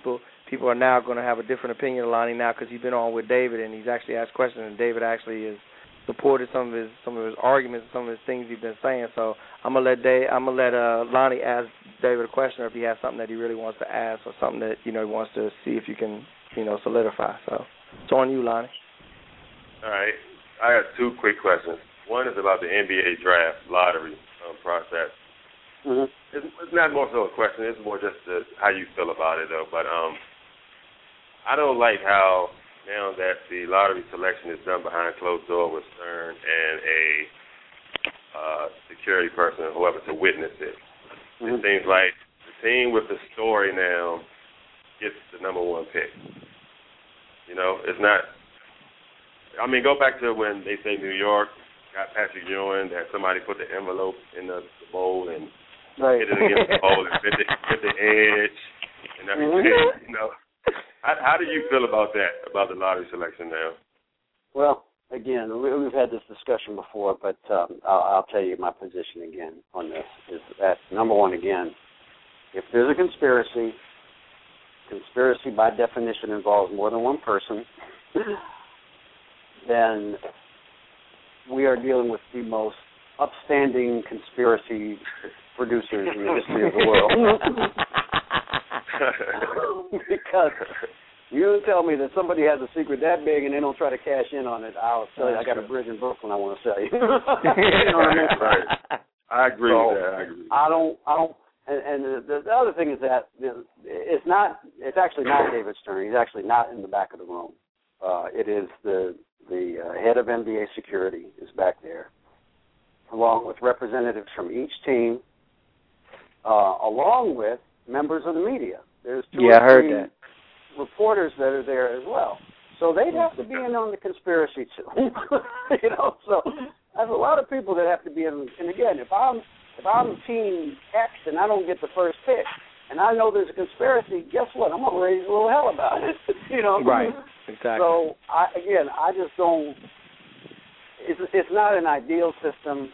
people are now going to have a different opinion of Lonnie now because he's been on with David and he's actually asked questions, and David actually has supported some of his some of his arguments, some of his things he's been saying. So I'm gonna let Dave, I'm gonna let uh, Lonnie ask David a question, or if he has something that he really wants to ask, or something that you know he wants to see if you can you know solidify. So it's on you, Lonnie. All right, I have two quick questions. One is about the N B A draft lottery um, process. Mm-hmm. It's, it's not more so a question. It's more just the, how you feel about it, though. But um, I don't like how now that the lottery selection is done behind closed door with Stern and a uh, security person, whoever, to witness it. Mm-hmm. It seems like the team with the story now gets the number one pick. You know, it's not. I mean, go back to when they say New York got Patrick Ewing, that somebody put the envelope in the, the bowl and right. hit it against the bowl and fit the, fit the edge and everything. Mm-hmm. You know, how, how do you feel about that, about the lottery selection now? Well, again, we, we've had this discussion before, but um, I'll, I'll tell you my position again on this. Is that number one, again, if there's a conspiracy, conspiracy by definition involves more than one person, then we are dealing with the most upstanding conspiracy producers in the history of the world. Because you tell me that somebody has a secret that big and they don't try to cash in on it, I'll tell you, I got a bridge in Brooklyn I want to sell you. You know what I mean? Right. I agree so with that. I agree. I don't, I don't, and, and the, the other thing is that it's not, it's actually not David Stern. He's actually not in the back of the room. Uh, it is the the uh, head of N B A security is back there, along with representatives from each team, uh, along with members of the media. There's two yeah, or I heard three that. reporters that are there as well. So they'd have to be in on the conspiracy too. You know, so there's a lot of people that have to be in. And again, if I'm if I'm team X and I don't get the first pick, and I know there's a conspiracy, guess what? I'm gonna raise a little hell about it. You know, right? Exactly. So I, again, I just don't. It's it's not an ideal system.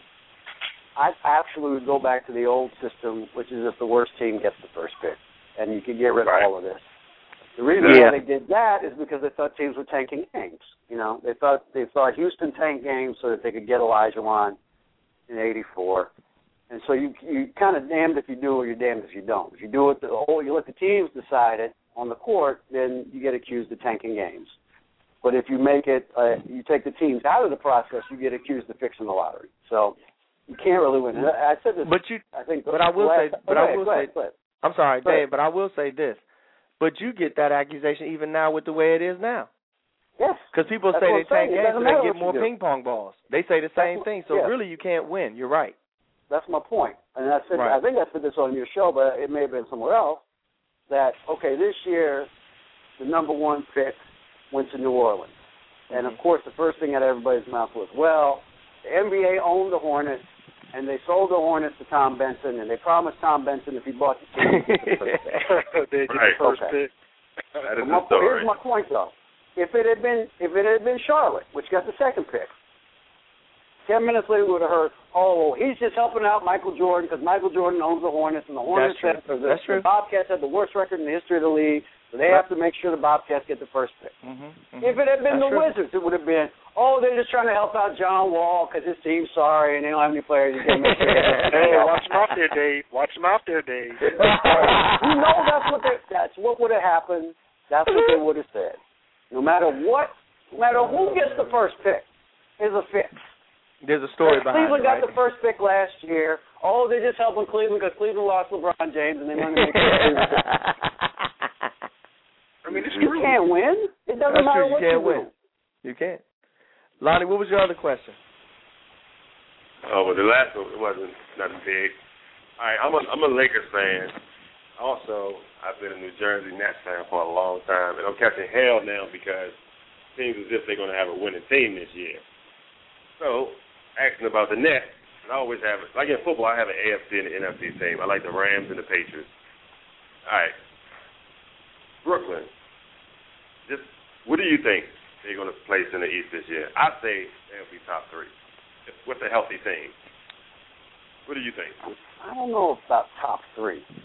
I absolutely would go back to the old system, which is if the worst team gets the first pick, and you can get rid of all of this. The reason yeah. why they did that is because they thought teams were tanking games. You know, they thought they thought Houston tanked games so that they could get Olajuwon in eighty-four, and so you you kind of damned if you do or you're damned if you don't. If you do it the whole, you let the teams decide it on the court, then you get accused of tanking games. But if you make it, uh, you take the teams out of the process, you get accused of fixing the lottery. So you can't really win. I said this. But you, I think. But I will last, say, but oh, I will ahead, say, I'm sorry, go Dave, ahead. but I will say this. But you get that accusation even now with the way it is now. Yes. Because people That's say what they I'm tank saying. games so they get more do. ping pong balls. They say the same That's thing. So yeah. really, you can't win. You're right. That's my point. And I said, right. I think I said this on your show, but it may have been somewhere else. That okay, this year the number one pick went to New Orleans, mm-hmm. and of course the first thing out of everybody's mouth was, well, the N B A owned the Hornets, and they sold the Hornets to Tom Benson, and they promised Tom Benson if he bought the team, he'd get the first pick. They get right. the first okay. pick. That is my, the story. Here's my point, though. If it had been if it had been Charlotte, which got the second pick, ten minutes later we would have heard, oh, he's just helping out Michael Jordan because Michael Jordan owns the Hornets, and the Hornets That's have, true. the, That's true. the Bobcats have the worst record in the history of the league, so they right. have to make sure the Bobcats get the first pick. Mm-hmm, mm-hmm. If it had been That's the true. Wizards, it would have been, oh, they're just trying to help out John Wall because his team's sorry and they don't have any players. Hey, watch him out there, Dave. Watch him out there, Dave. You know that's what they, that's what would have happened. That's what they would have said. No matter what, no matter who gets the first pick, is a fix. There's a story behind Cleveland it, got right? the first pick last year. Oh, they're just helping Cleveland because Cleveland lost LeBron James and they want to make it. I mean, it's You true. can't win. It doesn't That's matter true. what You can't you win. do. You can't. Lonnie, what was your other question? Oh, well, the last one, it wasn't nothing big. All right, I'm a, I'm a Lakers fan. Also, I've been a New Jersey Nets fan for a long time, and I'm catching hell now because it seems as if they're going to have a winning team this year. So, asking about the Nets, and I always have it. Like in football, I have an A F C and an N F C team. I like the Rams and the Patriots. All right. Brooklyn, just what do you think they're going to place in the East this year? I say they'll be top three with a healthy team. What do you think? I don't know about top three.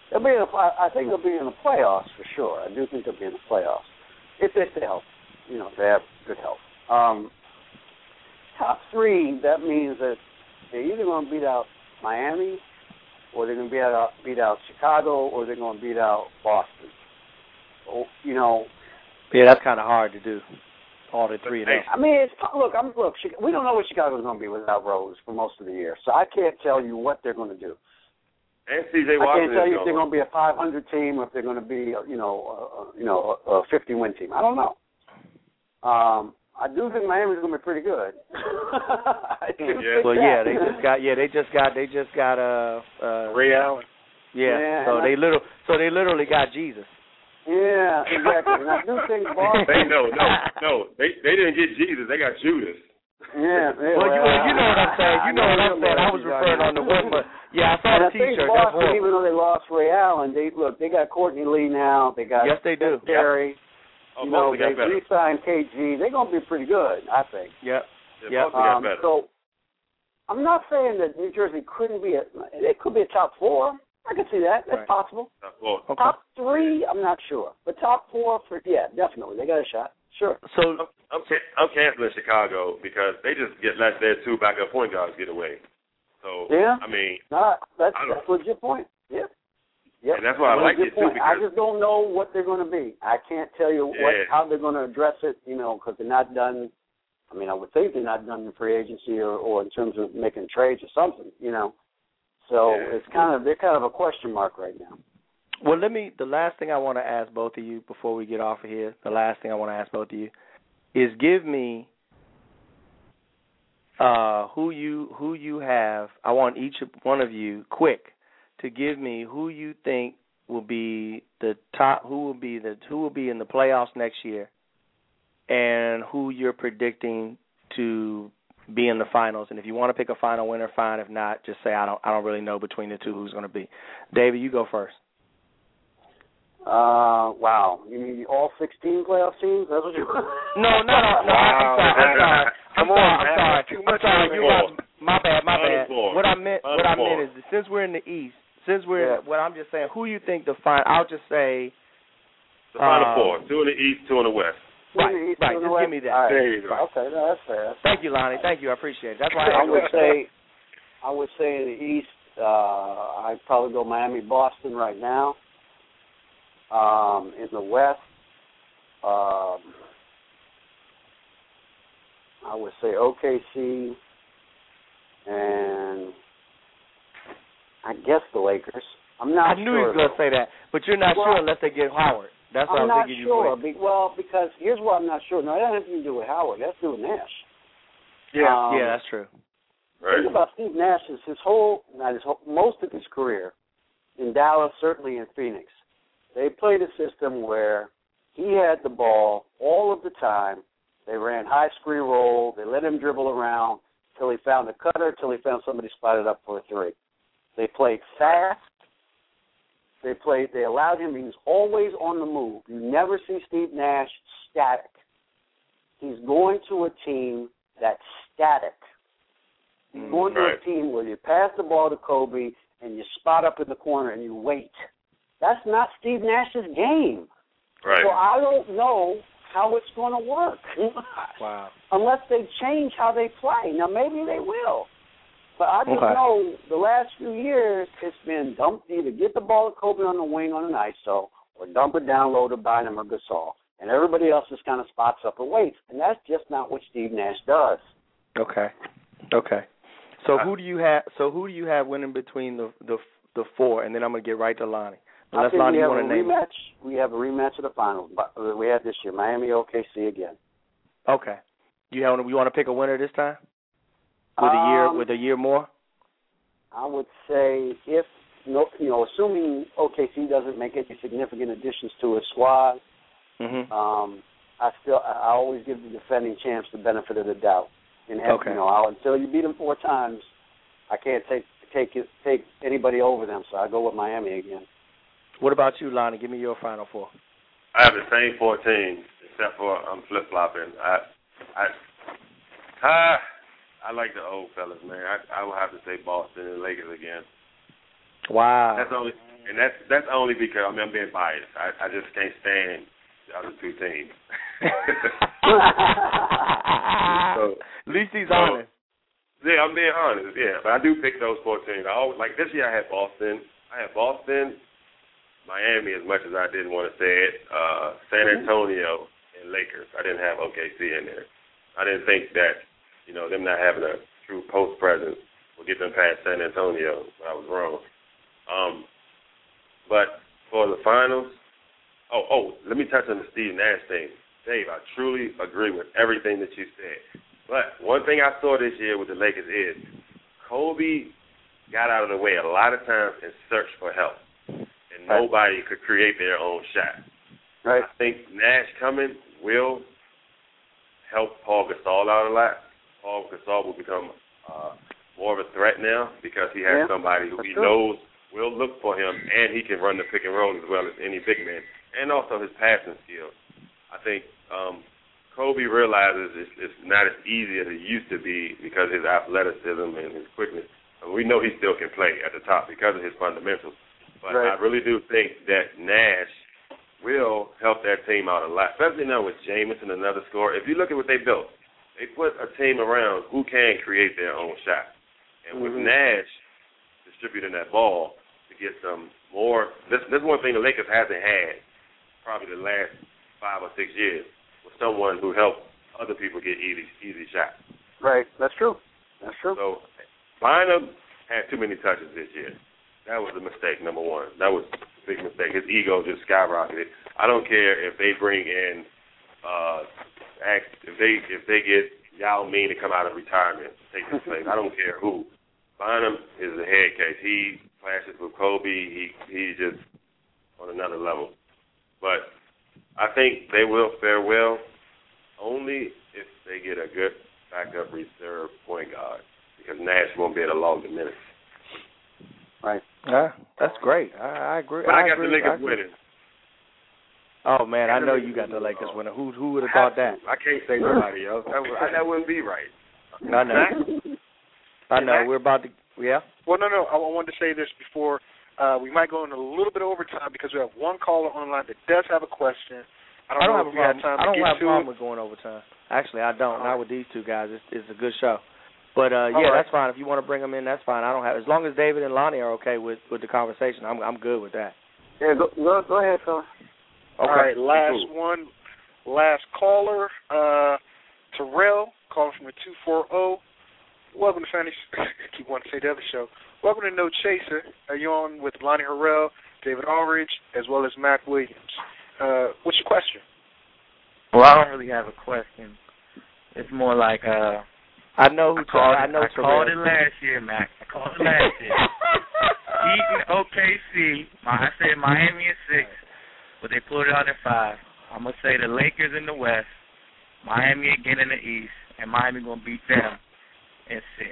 They'll be in the, I think they'll be in the playoffs for sure. I do think they'll be in the playoffs if they stay healthy. You know, if they have good health. Um, top three, that means that they're either going to beat out Miami, or they're going to beat out beat out Chicago, or they're going to beat out Boston. So, you know. Yeah, that's kind of hard to do. All the three of them. I mean, it's, look, I'm look. We don't know what Chicago's going to be without Rose for most of the year, so I can't tell you what they're going to do. And C J I Washington can't tell you if going. they're going to be a five hundred team or if they're going to be, you know, uh, you know, a fifty-win team. I don't know. Um, I do think Miami's going to be pretty good. I do yeah. think Well, that. yeah, they just got. Yeah, they just got. They just got. Uh, uh, Ray Allen. Yeah. Yeah, so and they I- little. So they literally got Jesus. Yeah, exactly. And I do think Boston. They no, no, no. They they didn't get Jesus. They got Judas. Yeah, yeah. Well, you, well, you know what I'm saying. You know what I'm saying. I was referring on the one, but yeah, I saw And the I think T-shirt. That's Boston, horrible. even though they lost Ray Allen, they look. They got Courtney Lee now. They got Yes, they do. Terry. Oh, You know, Boston they got better. re-signed K G. They're going to be pretty good, I think. Yep. Yeah, Yep. Boston got Um, better. so I'm not saying that New Jersey couldn't be a. It could be a top four. I can see that. That's Right. possible. Well, Okay. Top three, I'm not sure, but top four for yeah, definitely. They got a shot. Sure. So I'm, I'm, can- I'm canceling Chicago because they just get let their two backup point guards get away. So Yeah. I mean, No, that's I don't- that's a legit point. Yeah. Yep. and that's why I like Legit it too point. I because just don't know what they're going to be. I can't tell you what Yeah. how they're going to address it. You know, because they're not done. I mean, I would think they're not done in free agency or, or in terms of making trades or something. You know, so Yeah. it's kind of they're kind of a question mark right now. Well, let me. The last thing I want to ask both of you before we get off of here. The last thing I want to ask both of you is give me uh, who you who you have. I want each one of you quick to give me who you think will be the top. Who will be the who will be in the playoffs next year, and who you're predicting to be in the finals. And if you want to pick a final winner, fine. If not, just say I don't. I don't really know between the two who's going to be. David, you go first. Uh, wow. You mean all sixteen playoff teams? That's what you No, no, no, no. I'm sorry. I'm sorry. I'm Come sorry. on, I'm man. sorry. Too I'm much sorry. on the You floor. got my bad. My On the bad. floor. What I meant. On What the I floor. meant is that since we're in the East, since we're Yeah. what I'm just saying, who you think the final? I'll just say. the final uh, four, two in the East, two in the West. Right, Two in the East, right. two in the Just West? give me that. All right. There you go. Okay, no, that's fair. That's Thank you, Lonnie. Thank you. I appreciate it. That's why I I would say, I would say in the East, uh, I'd probably go Miami, Boston right now. Um, in the West, um, I would say O K C, and I guess the Lakers. I'm not I sure. knew he was going to though. say that, but you're not Well, sure unless they get Howard. That's what I'm I was not thinking sure. you would. Be, well, because here's why I'm not sure. No, that has nothing to do with Howard. That's to do with Nash. Yeah. Um, Yeah, that's true. Right. Think about Steve Nash is his whole, not his whole, most of his career in Dallas, certainly in Phoenix. They played a system where he had the ball all of the time. They ran high screen roll. They let him dribble around till he found a cutter, till he found somebody spotted up for a three. They played fast. They played. They allowed him. He was always on the move. You never see Steve Nash static. He's going to a team that's static. He's going to Right. a team where you pass the ball to Kobe and you spot up in the corner and you wait. That's not Steve Nash's game. Right. So I don't know how it's going to work Wow. unless they change how they play. Now, maybe they will. But I just Okay. know the last few years it's been dump, either get the ball to Kobe on the wing on an I S O or dump it down low to Bynum or Gasol. And everybody else just kind of spots up and waits. And that's just not what Steve Nash does. Okay. Okay. So who do you have? So who do you have winning between the the the four? And then I'm gonna get right to Lonnie. I Unless think Lonnie, we you have a want to name it. rematch. We have a rematch of the finals. But we had this year, Miami O K C again. Okay. You have you want to pick a winner this time? With a year Um, with a year more? I would say if no, you know, assuming O K C doesn't make any significant additions to its squad, Mhm. um, I still I always give the defending champs the benefit of the doubt. And have, Okay. you know, I'll, until you beat them four times, I can't take take it, take anybody over them. So I go with Miami again. What about you, Lonnie? Give me your final four. I have the same fourteen, except for I'm flip flopping. I, I, ah, I like the old fellas, man. I, I will have to say Boston and Lakers again. Wow. That's the only. and that's that's only because I mean I'm being biased. I, I just can't stand the other two teams. so, At least he's so, honest. Yeah, I'm being honest. Yeah, but I do pick those four teams. I always like this year. I had Boston. I had Boston, Miami, as much as I didn't want to say it. Uh, San Antonio and Lakers. I didn't have O K C in there. I didn't think that you know them not having a true post presence will get them past San Antonio. But I was wrong. Um, but for the finals, oh, oh, let me touch on the Steve Nash thing. Dave, I truly agree with everything that you said. But one thing I saw this year with the Lakers is Kobe got out of the way a lot of times and searched for help, and nobody could create their own shot. Right. I think Nash coming will help Paul Gasol out a lot. Paul Gasol will become uh, more of a threat now because he has yeah, somebody who he true. knows will look for him, and he can run the pick and roll as well as any big man, and also his passing skills. I think um, Kobe realizes it's, it's not as easy as it used to be because of his athleticism and his quickness. And we know he still can play at the top because of his fundamentals. But right. I really do think that Nash will help that team out a lot, especially now with Jamison, another scorer. If you look at what they built, they put a team around who can create their own shot. And with mm-hmm. Nash distributing that ball to get some more, this, this is one thing the Lakers hasn't had probably the last five or six years, with someone who helped other people get easy easy shots. Right, that's true. That's true. So Bynum had too many touches this year. That was a mistake, number one. That was a big mistake. His ego just skyrocketed. I don't care if they bring in, uh, if they if they get Yao Ming to come out of retirement to take his place. I don't care who. Bynum is a head case. He clashes with Kobe. He he's just on another level. But I think they will fare well only if they get a good backup reserve point guard because Nash won't be able to log the minutes. Right. Yeah, that's great. I, I agree. But I, I got agree. the Lakers winning. Oh, man, I know you got the Lakers winning. Who who would have thought that? I can't say nobody else. That, would, that wouldn't be right. I know. I know. We're about to, yeah? Well, no, no. I wanted to say this before. Uh, we might go in a little bit of overtime because we have one caller online that does have a question. I don't, I don't know have if a we problem. have time I to don't get have a to problem it. with going overtime. Actually, I don't. All Not right. with these two guys. It's, it's a good show. But uh, yeah, right. that's fine. If you want to bring them in, that's fine. I don't have as long as David and Lonnie are okay with, with the conversation. I'm I'm good with that. Yeah, go go, go ahead, Phil. Okay. All right, last cool. one, last caller, uh, Terrell, calling from the two four zero. Welcome to Fanny. Keep wanting to say the other show. Welcome to No Chaser. Are you on with Lonnie Harrell, David Aldridge, as well as Mac Williams? Uh, what's your question? Well, I don't really have a question. It's more like uh. I know who I called it, I know I called it last year, Mac. I called it last year. Beating O K C. My, I said Miami at six, but they pulled it out at five. I'm going to say the Lakers in the West, Miami again in the East, and Miami going to beat them at six.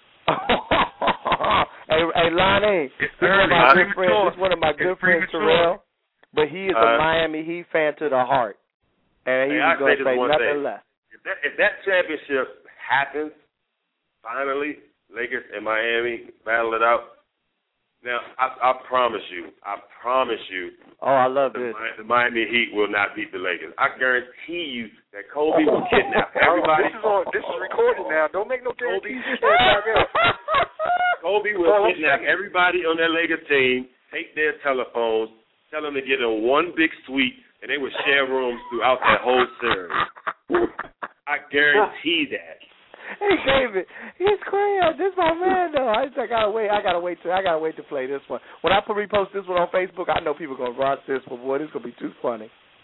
hey, hey, Lonnie. It's this early. One of my It's good friends, this is one of my good it's friends, Terrell. But he is uh, a Miami Heat fan to the heart. And hey, he's going to say nothing thing. less. If that, if that championship happens, finally, Lakers and Miami battle it out. Now, I, I promise you, I promise you, oh, I love the, this. the Miami Heat will not beat the Lakers. I guarantee you that Kobe will kidnap everybody. This is on. This is recorded now. Don't make no guarantees. Kobe will kidnap everybody on that Lakers team, take their telephones, tell them to get in one big suite, and they will share rooms throughout that whole series. I guarantee that. Hey David, he's crazy. This is my man though. I just I gotta wait. I gotta wait to I gotta wait to play this one. When I put repost this one on Facebook, I know people are gonna watch this one. Boy, this is gonna be too funny.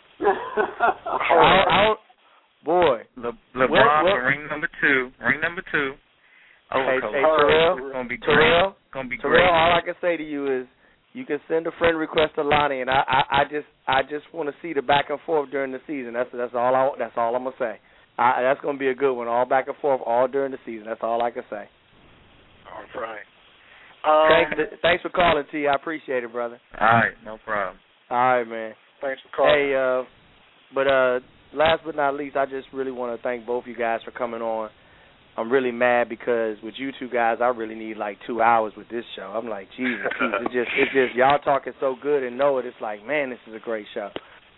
I, I, boy, Le, LeBron well, well, ring number two. Ring number two. Oh, hey, Coach. hey Terrell, It's gonna be great. Terrell, It's gonna be Terrell. great. All I can say to you is, you can send a friend request to Lonnie, and I, I, I just I just want to see the back and forth during the season. That's that's all I that's all I'm gonna say. I, that's going to be a good one, all back and forth, all during the season. That's all I can say. All right. Um, thanks, thanks for calling, T. I appreciate it, brother. All right, no problem. All right, man. Thanks for calling. Hey, uh, but uh, last but not least, I just really want to thank both you guys for coming on. I'm really mad because with you two guys, I really need like two hours with this show. I'm like, Jesus, it's just, it's just y'all talking so good and know it. It's like, man, this is a great show.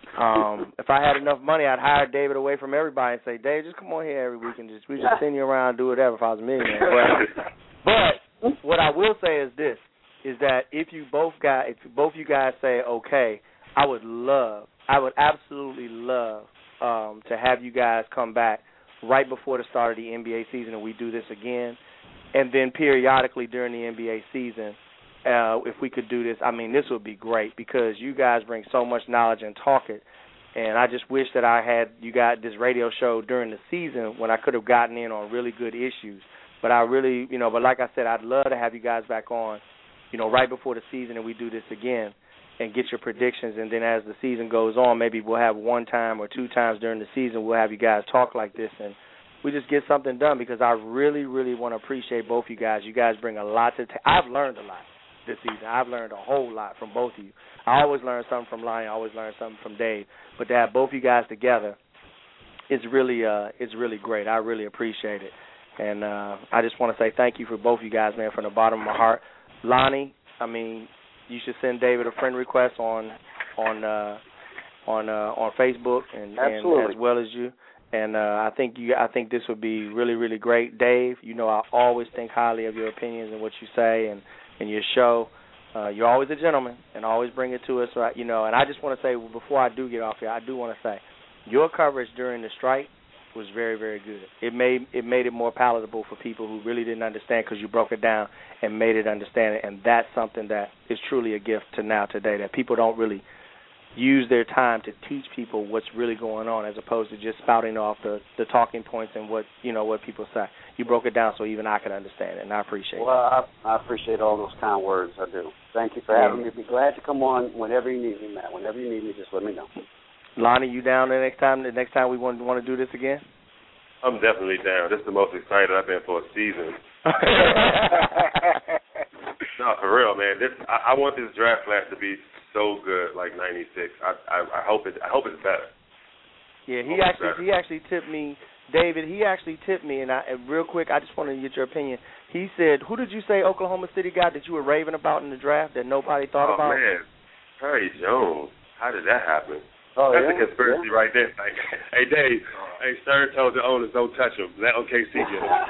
Um, if I had enough money, I'd hire David away from everybody and say, Dave, just come on here every week and just we just send you around and do whatever if I was a millionaire. But, but what I will say is this, is that if you both got, if both you guys say okay, I would love, I would absolutely love um, to have you guys come back right before the start of the N B A season and we do this again. And then periodically during the N B A season, uh, if we could do this, I mean, this would be great because you guys bring so much knowledge and talk it. And I just wish that I had you got this radio show during the season when I could have gotten in on really good issues. But I really, you know, but like I said, I'd love to have you guys back on, you know, right before the season and we do this again and get your predictions. And then as the season goes on, maybe we'll have one time or two times during the season we'll have you guys talk like this and we just get something done because I really, really want to appreciate both you guys. You guys bring a lot to the table. I've learned a lot this season. I've learned a whole lot from both of you. I always learn something from Lonnie. I always learn something from Dave. But to have both you guys together, it's really, uh, it's really great. I really appreciate it. And uh, I just want to say thank you for both you guys, man, from the bottom of my heart. Lonnie, I mean, you should send David a friend request on on uh, on uh, on Facebook and, and as well as you. And uh, I think you, I think this would be really, really great. Dave, you know I always think highly of your opinions and what you say and, and your show. Uh, you're always a gentleman and always bring it to us, right? You know. And I just want to say before I do get off here, I do want to say your coverage during the strike was very, very good. It made it made it more palatable for people who really didn't understand because you broke it down and made it understand it. And that's something that is truly a gift to now today that people don't really use their time to teach people what's really going on as opposed to just spouting off the, the talking points and what, you know, what people say. You broke it down so even I could understand it, and I appreciate well, it. Well, I, I appreciate all those kind words. I do. Thank you for having yeah. me. Be glad to come on whenever you need me, Matt. Whenever you need me, just let me know. Lonnie, you down the next time? The next time we want, want to do this again? I'm definitely down. This is the most excited I've been for a season. No, for real, man. This I, I want this draft class to be so good, like ninety-six. I I, I hope it. I hope it's better. Yeah, he actually he actually tipped me, David. He actually tipped me, and I and real quick, I just wanted to get your opinion. He said, "Who did you say Oklahoma City got that you were raving about in the draft that nobody thought oh, about?" Oh man, Perry Jones. How did that happen? Oh, That's yeah? a conspiracy yeah. right there. Like, hey, Dave, hey, Stern told the owners, don't touch him. Let O K C get him.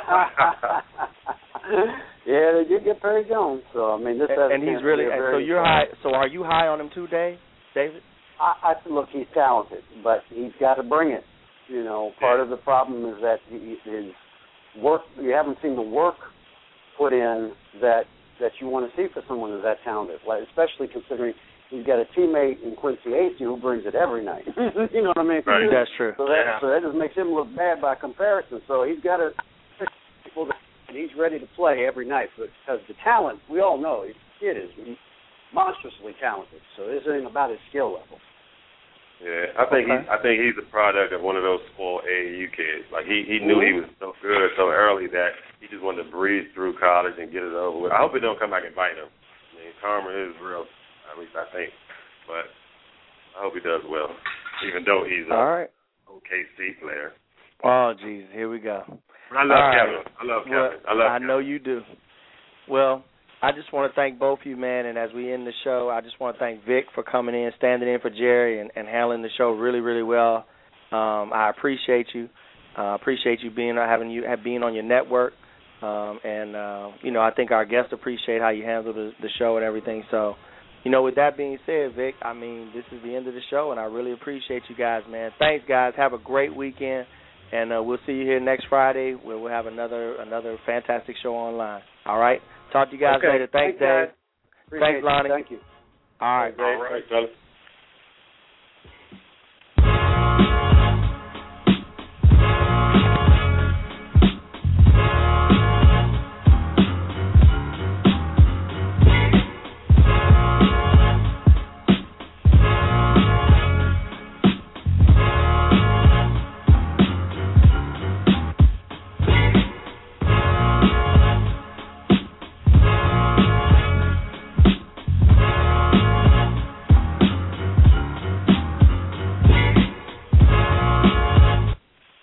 Yeah, they did get Perry Jones. So, I mean, this And, and he's really, and so you're high, so are you high on him too, Dave? David? I, I Look, he's talented, but he's got to bring it. You know, part yeah. of the problem is that he, his work, you haven't seen the work put in that, that you want to see for someone who's that talented, like, especially considering he's got a teammate in Quincy Acey who brings it every night. You know what I mean? Right. That's true. So that, yeah. so that just makes him look bad by comparison. So he's got to people that he's ready to play every night because the talent, we all know, the kid is monstrously talented. So this ain't about his skill level. Yeah, I think okay. he's I think he's a product of one of those spoiled A A U kids. Like he, he knew mm-hmm. he was so good so early that he just wanted to breeze through college and get it over with. I hope it don't come back and bite him. I mean, karma is real. At least I think. But I hope he does well, even though he's a All right. O K C player. Oh, geez, here we go. I love All Kevin. Right. I love Kevin. Well, I love I Kevin. know you do. Well, I just want to thank both of you, man, and as we end the show, I just want to thank Vic for coming in, standing in for Jerry, and, and handling the show really, really well. Um, I appreciate you. I uh, appreciate you being having you have being on your network. Um, and, uh, you know, I think our guests appreciate how you handle the, the show and everything. So, you know, with that being said, Vic, I mean, this is the end of the show, and I really appreciate you guys, man. Thanks, guys. Have a great weekend, and uh, we'll see you here next Friday where we'll have another another fantastic show online. All right? Talk to you guys okay. later. Thanks, Thanks, Dave. Thanks, Lonnie. Thank you. All right, All right, fellas.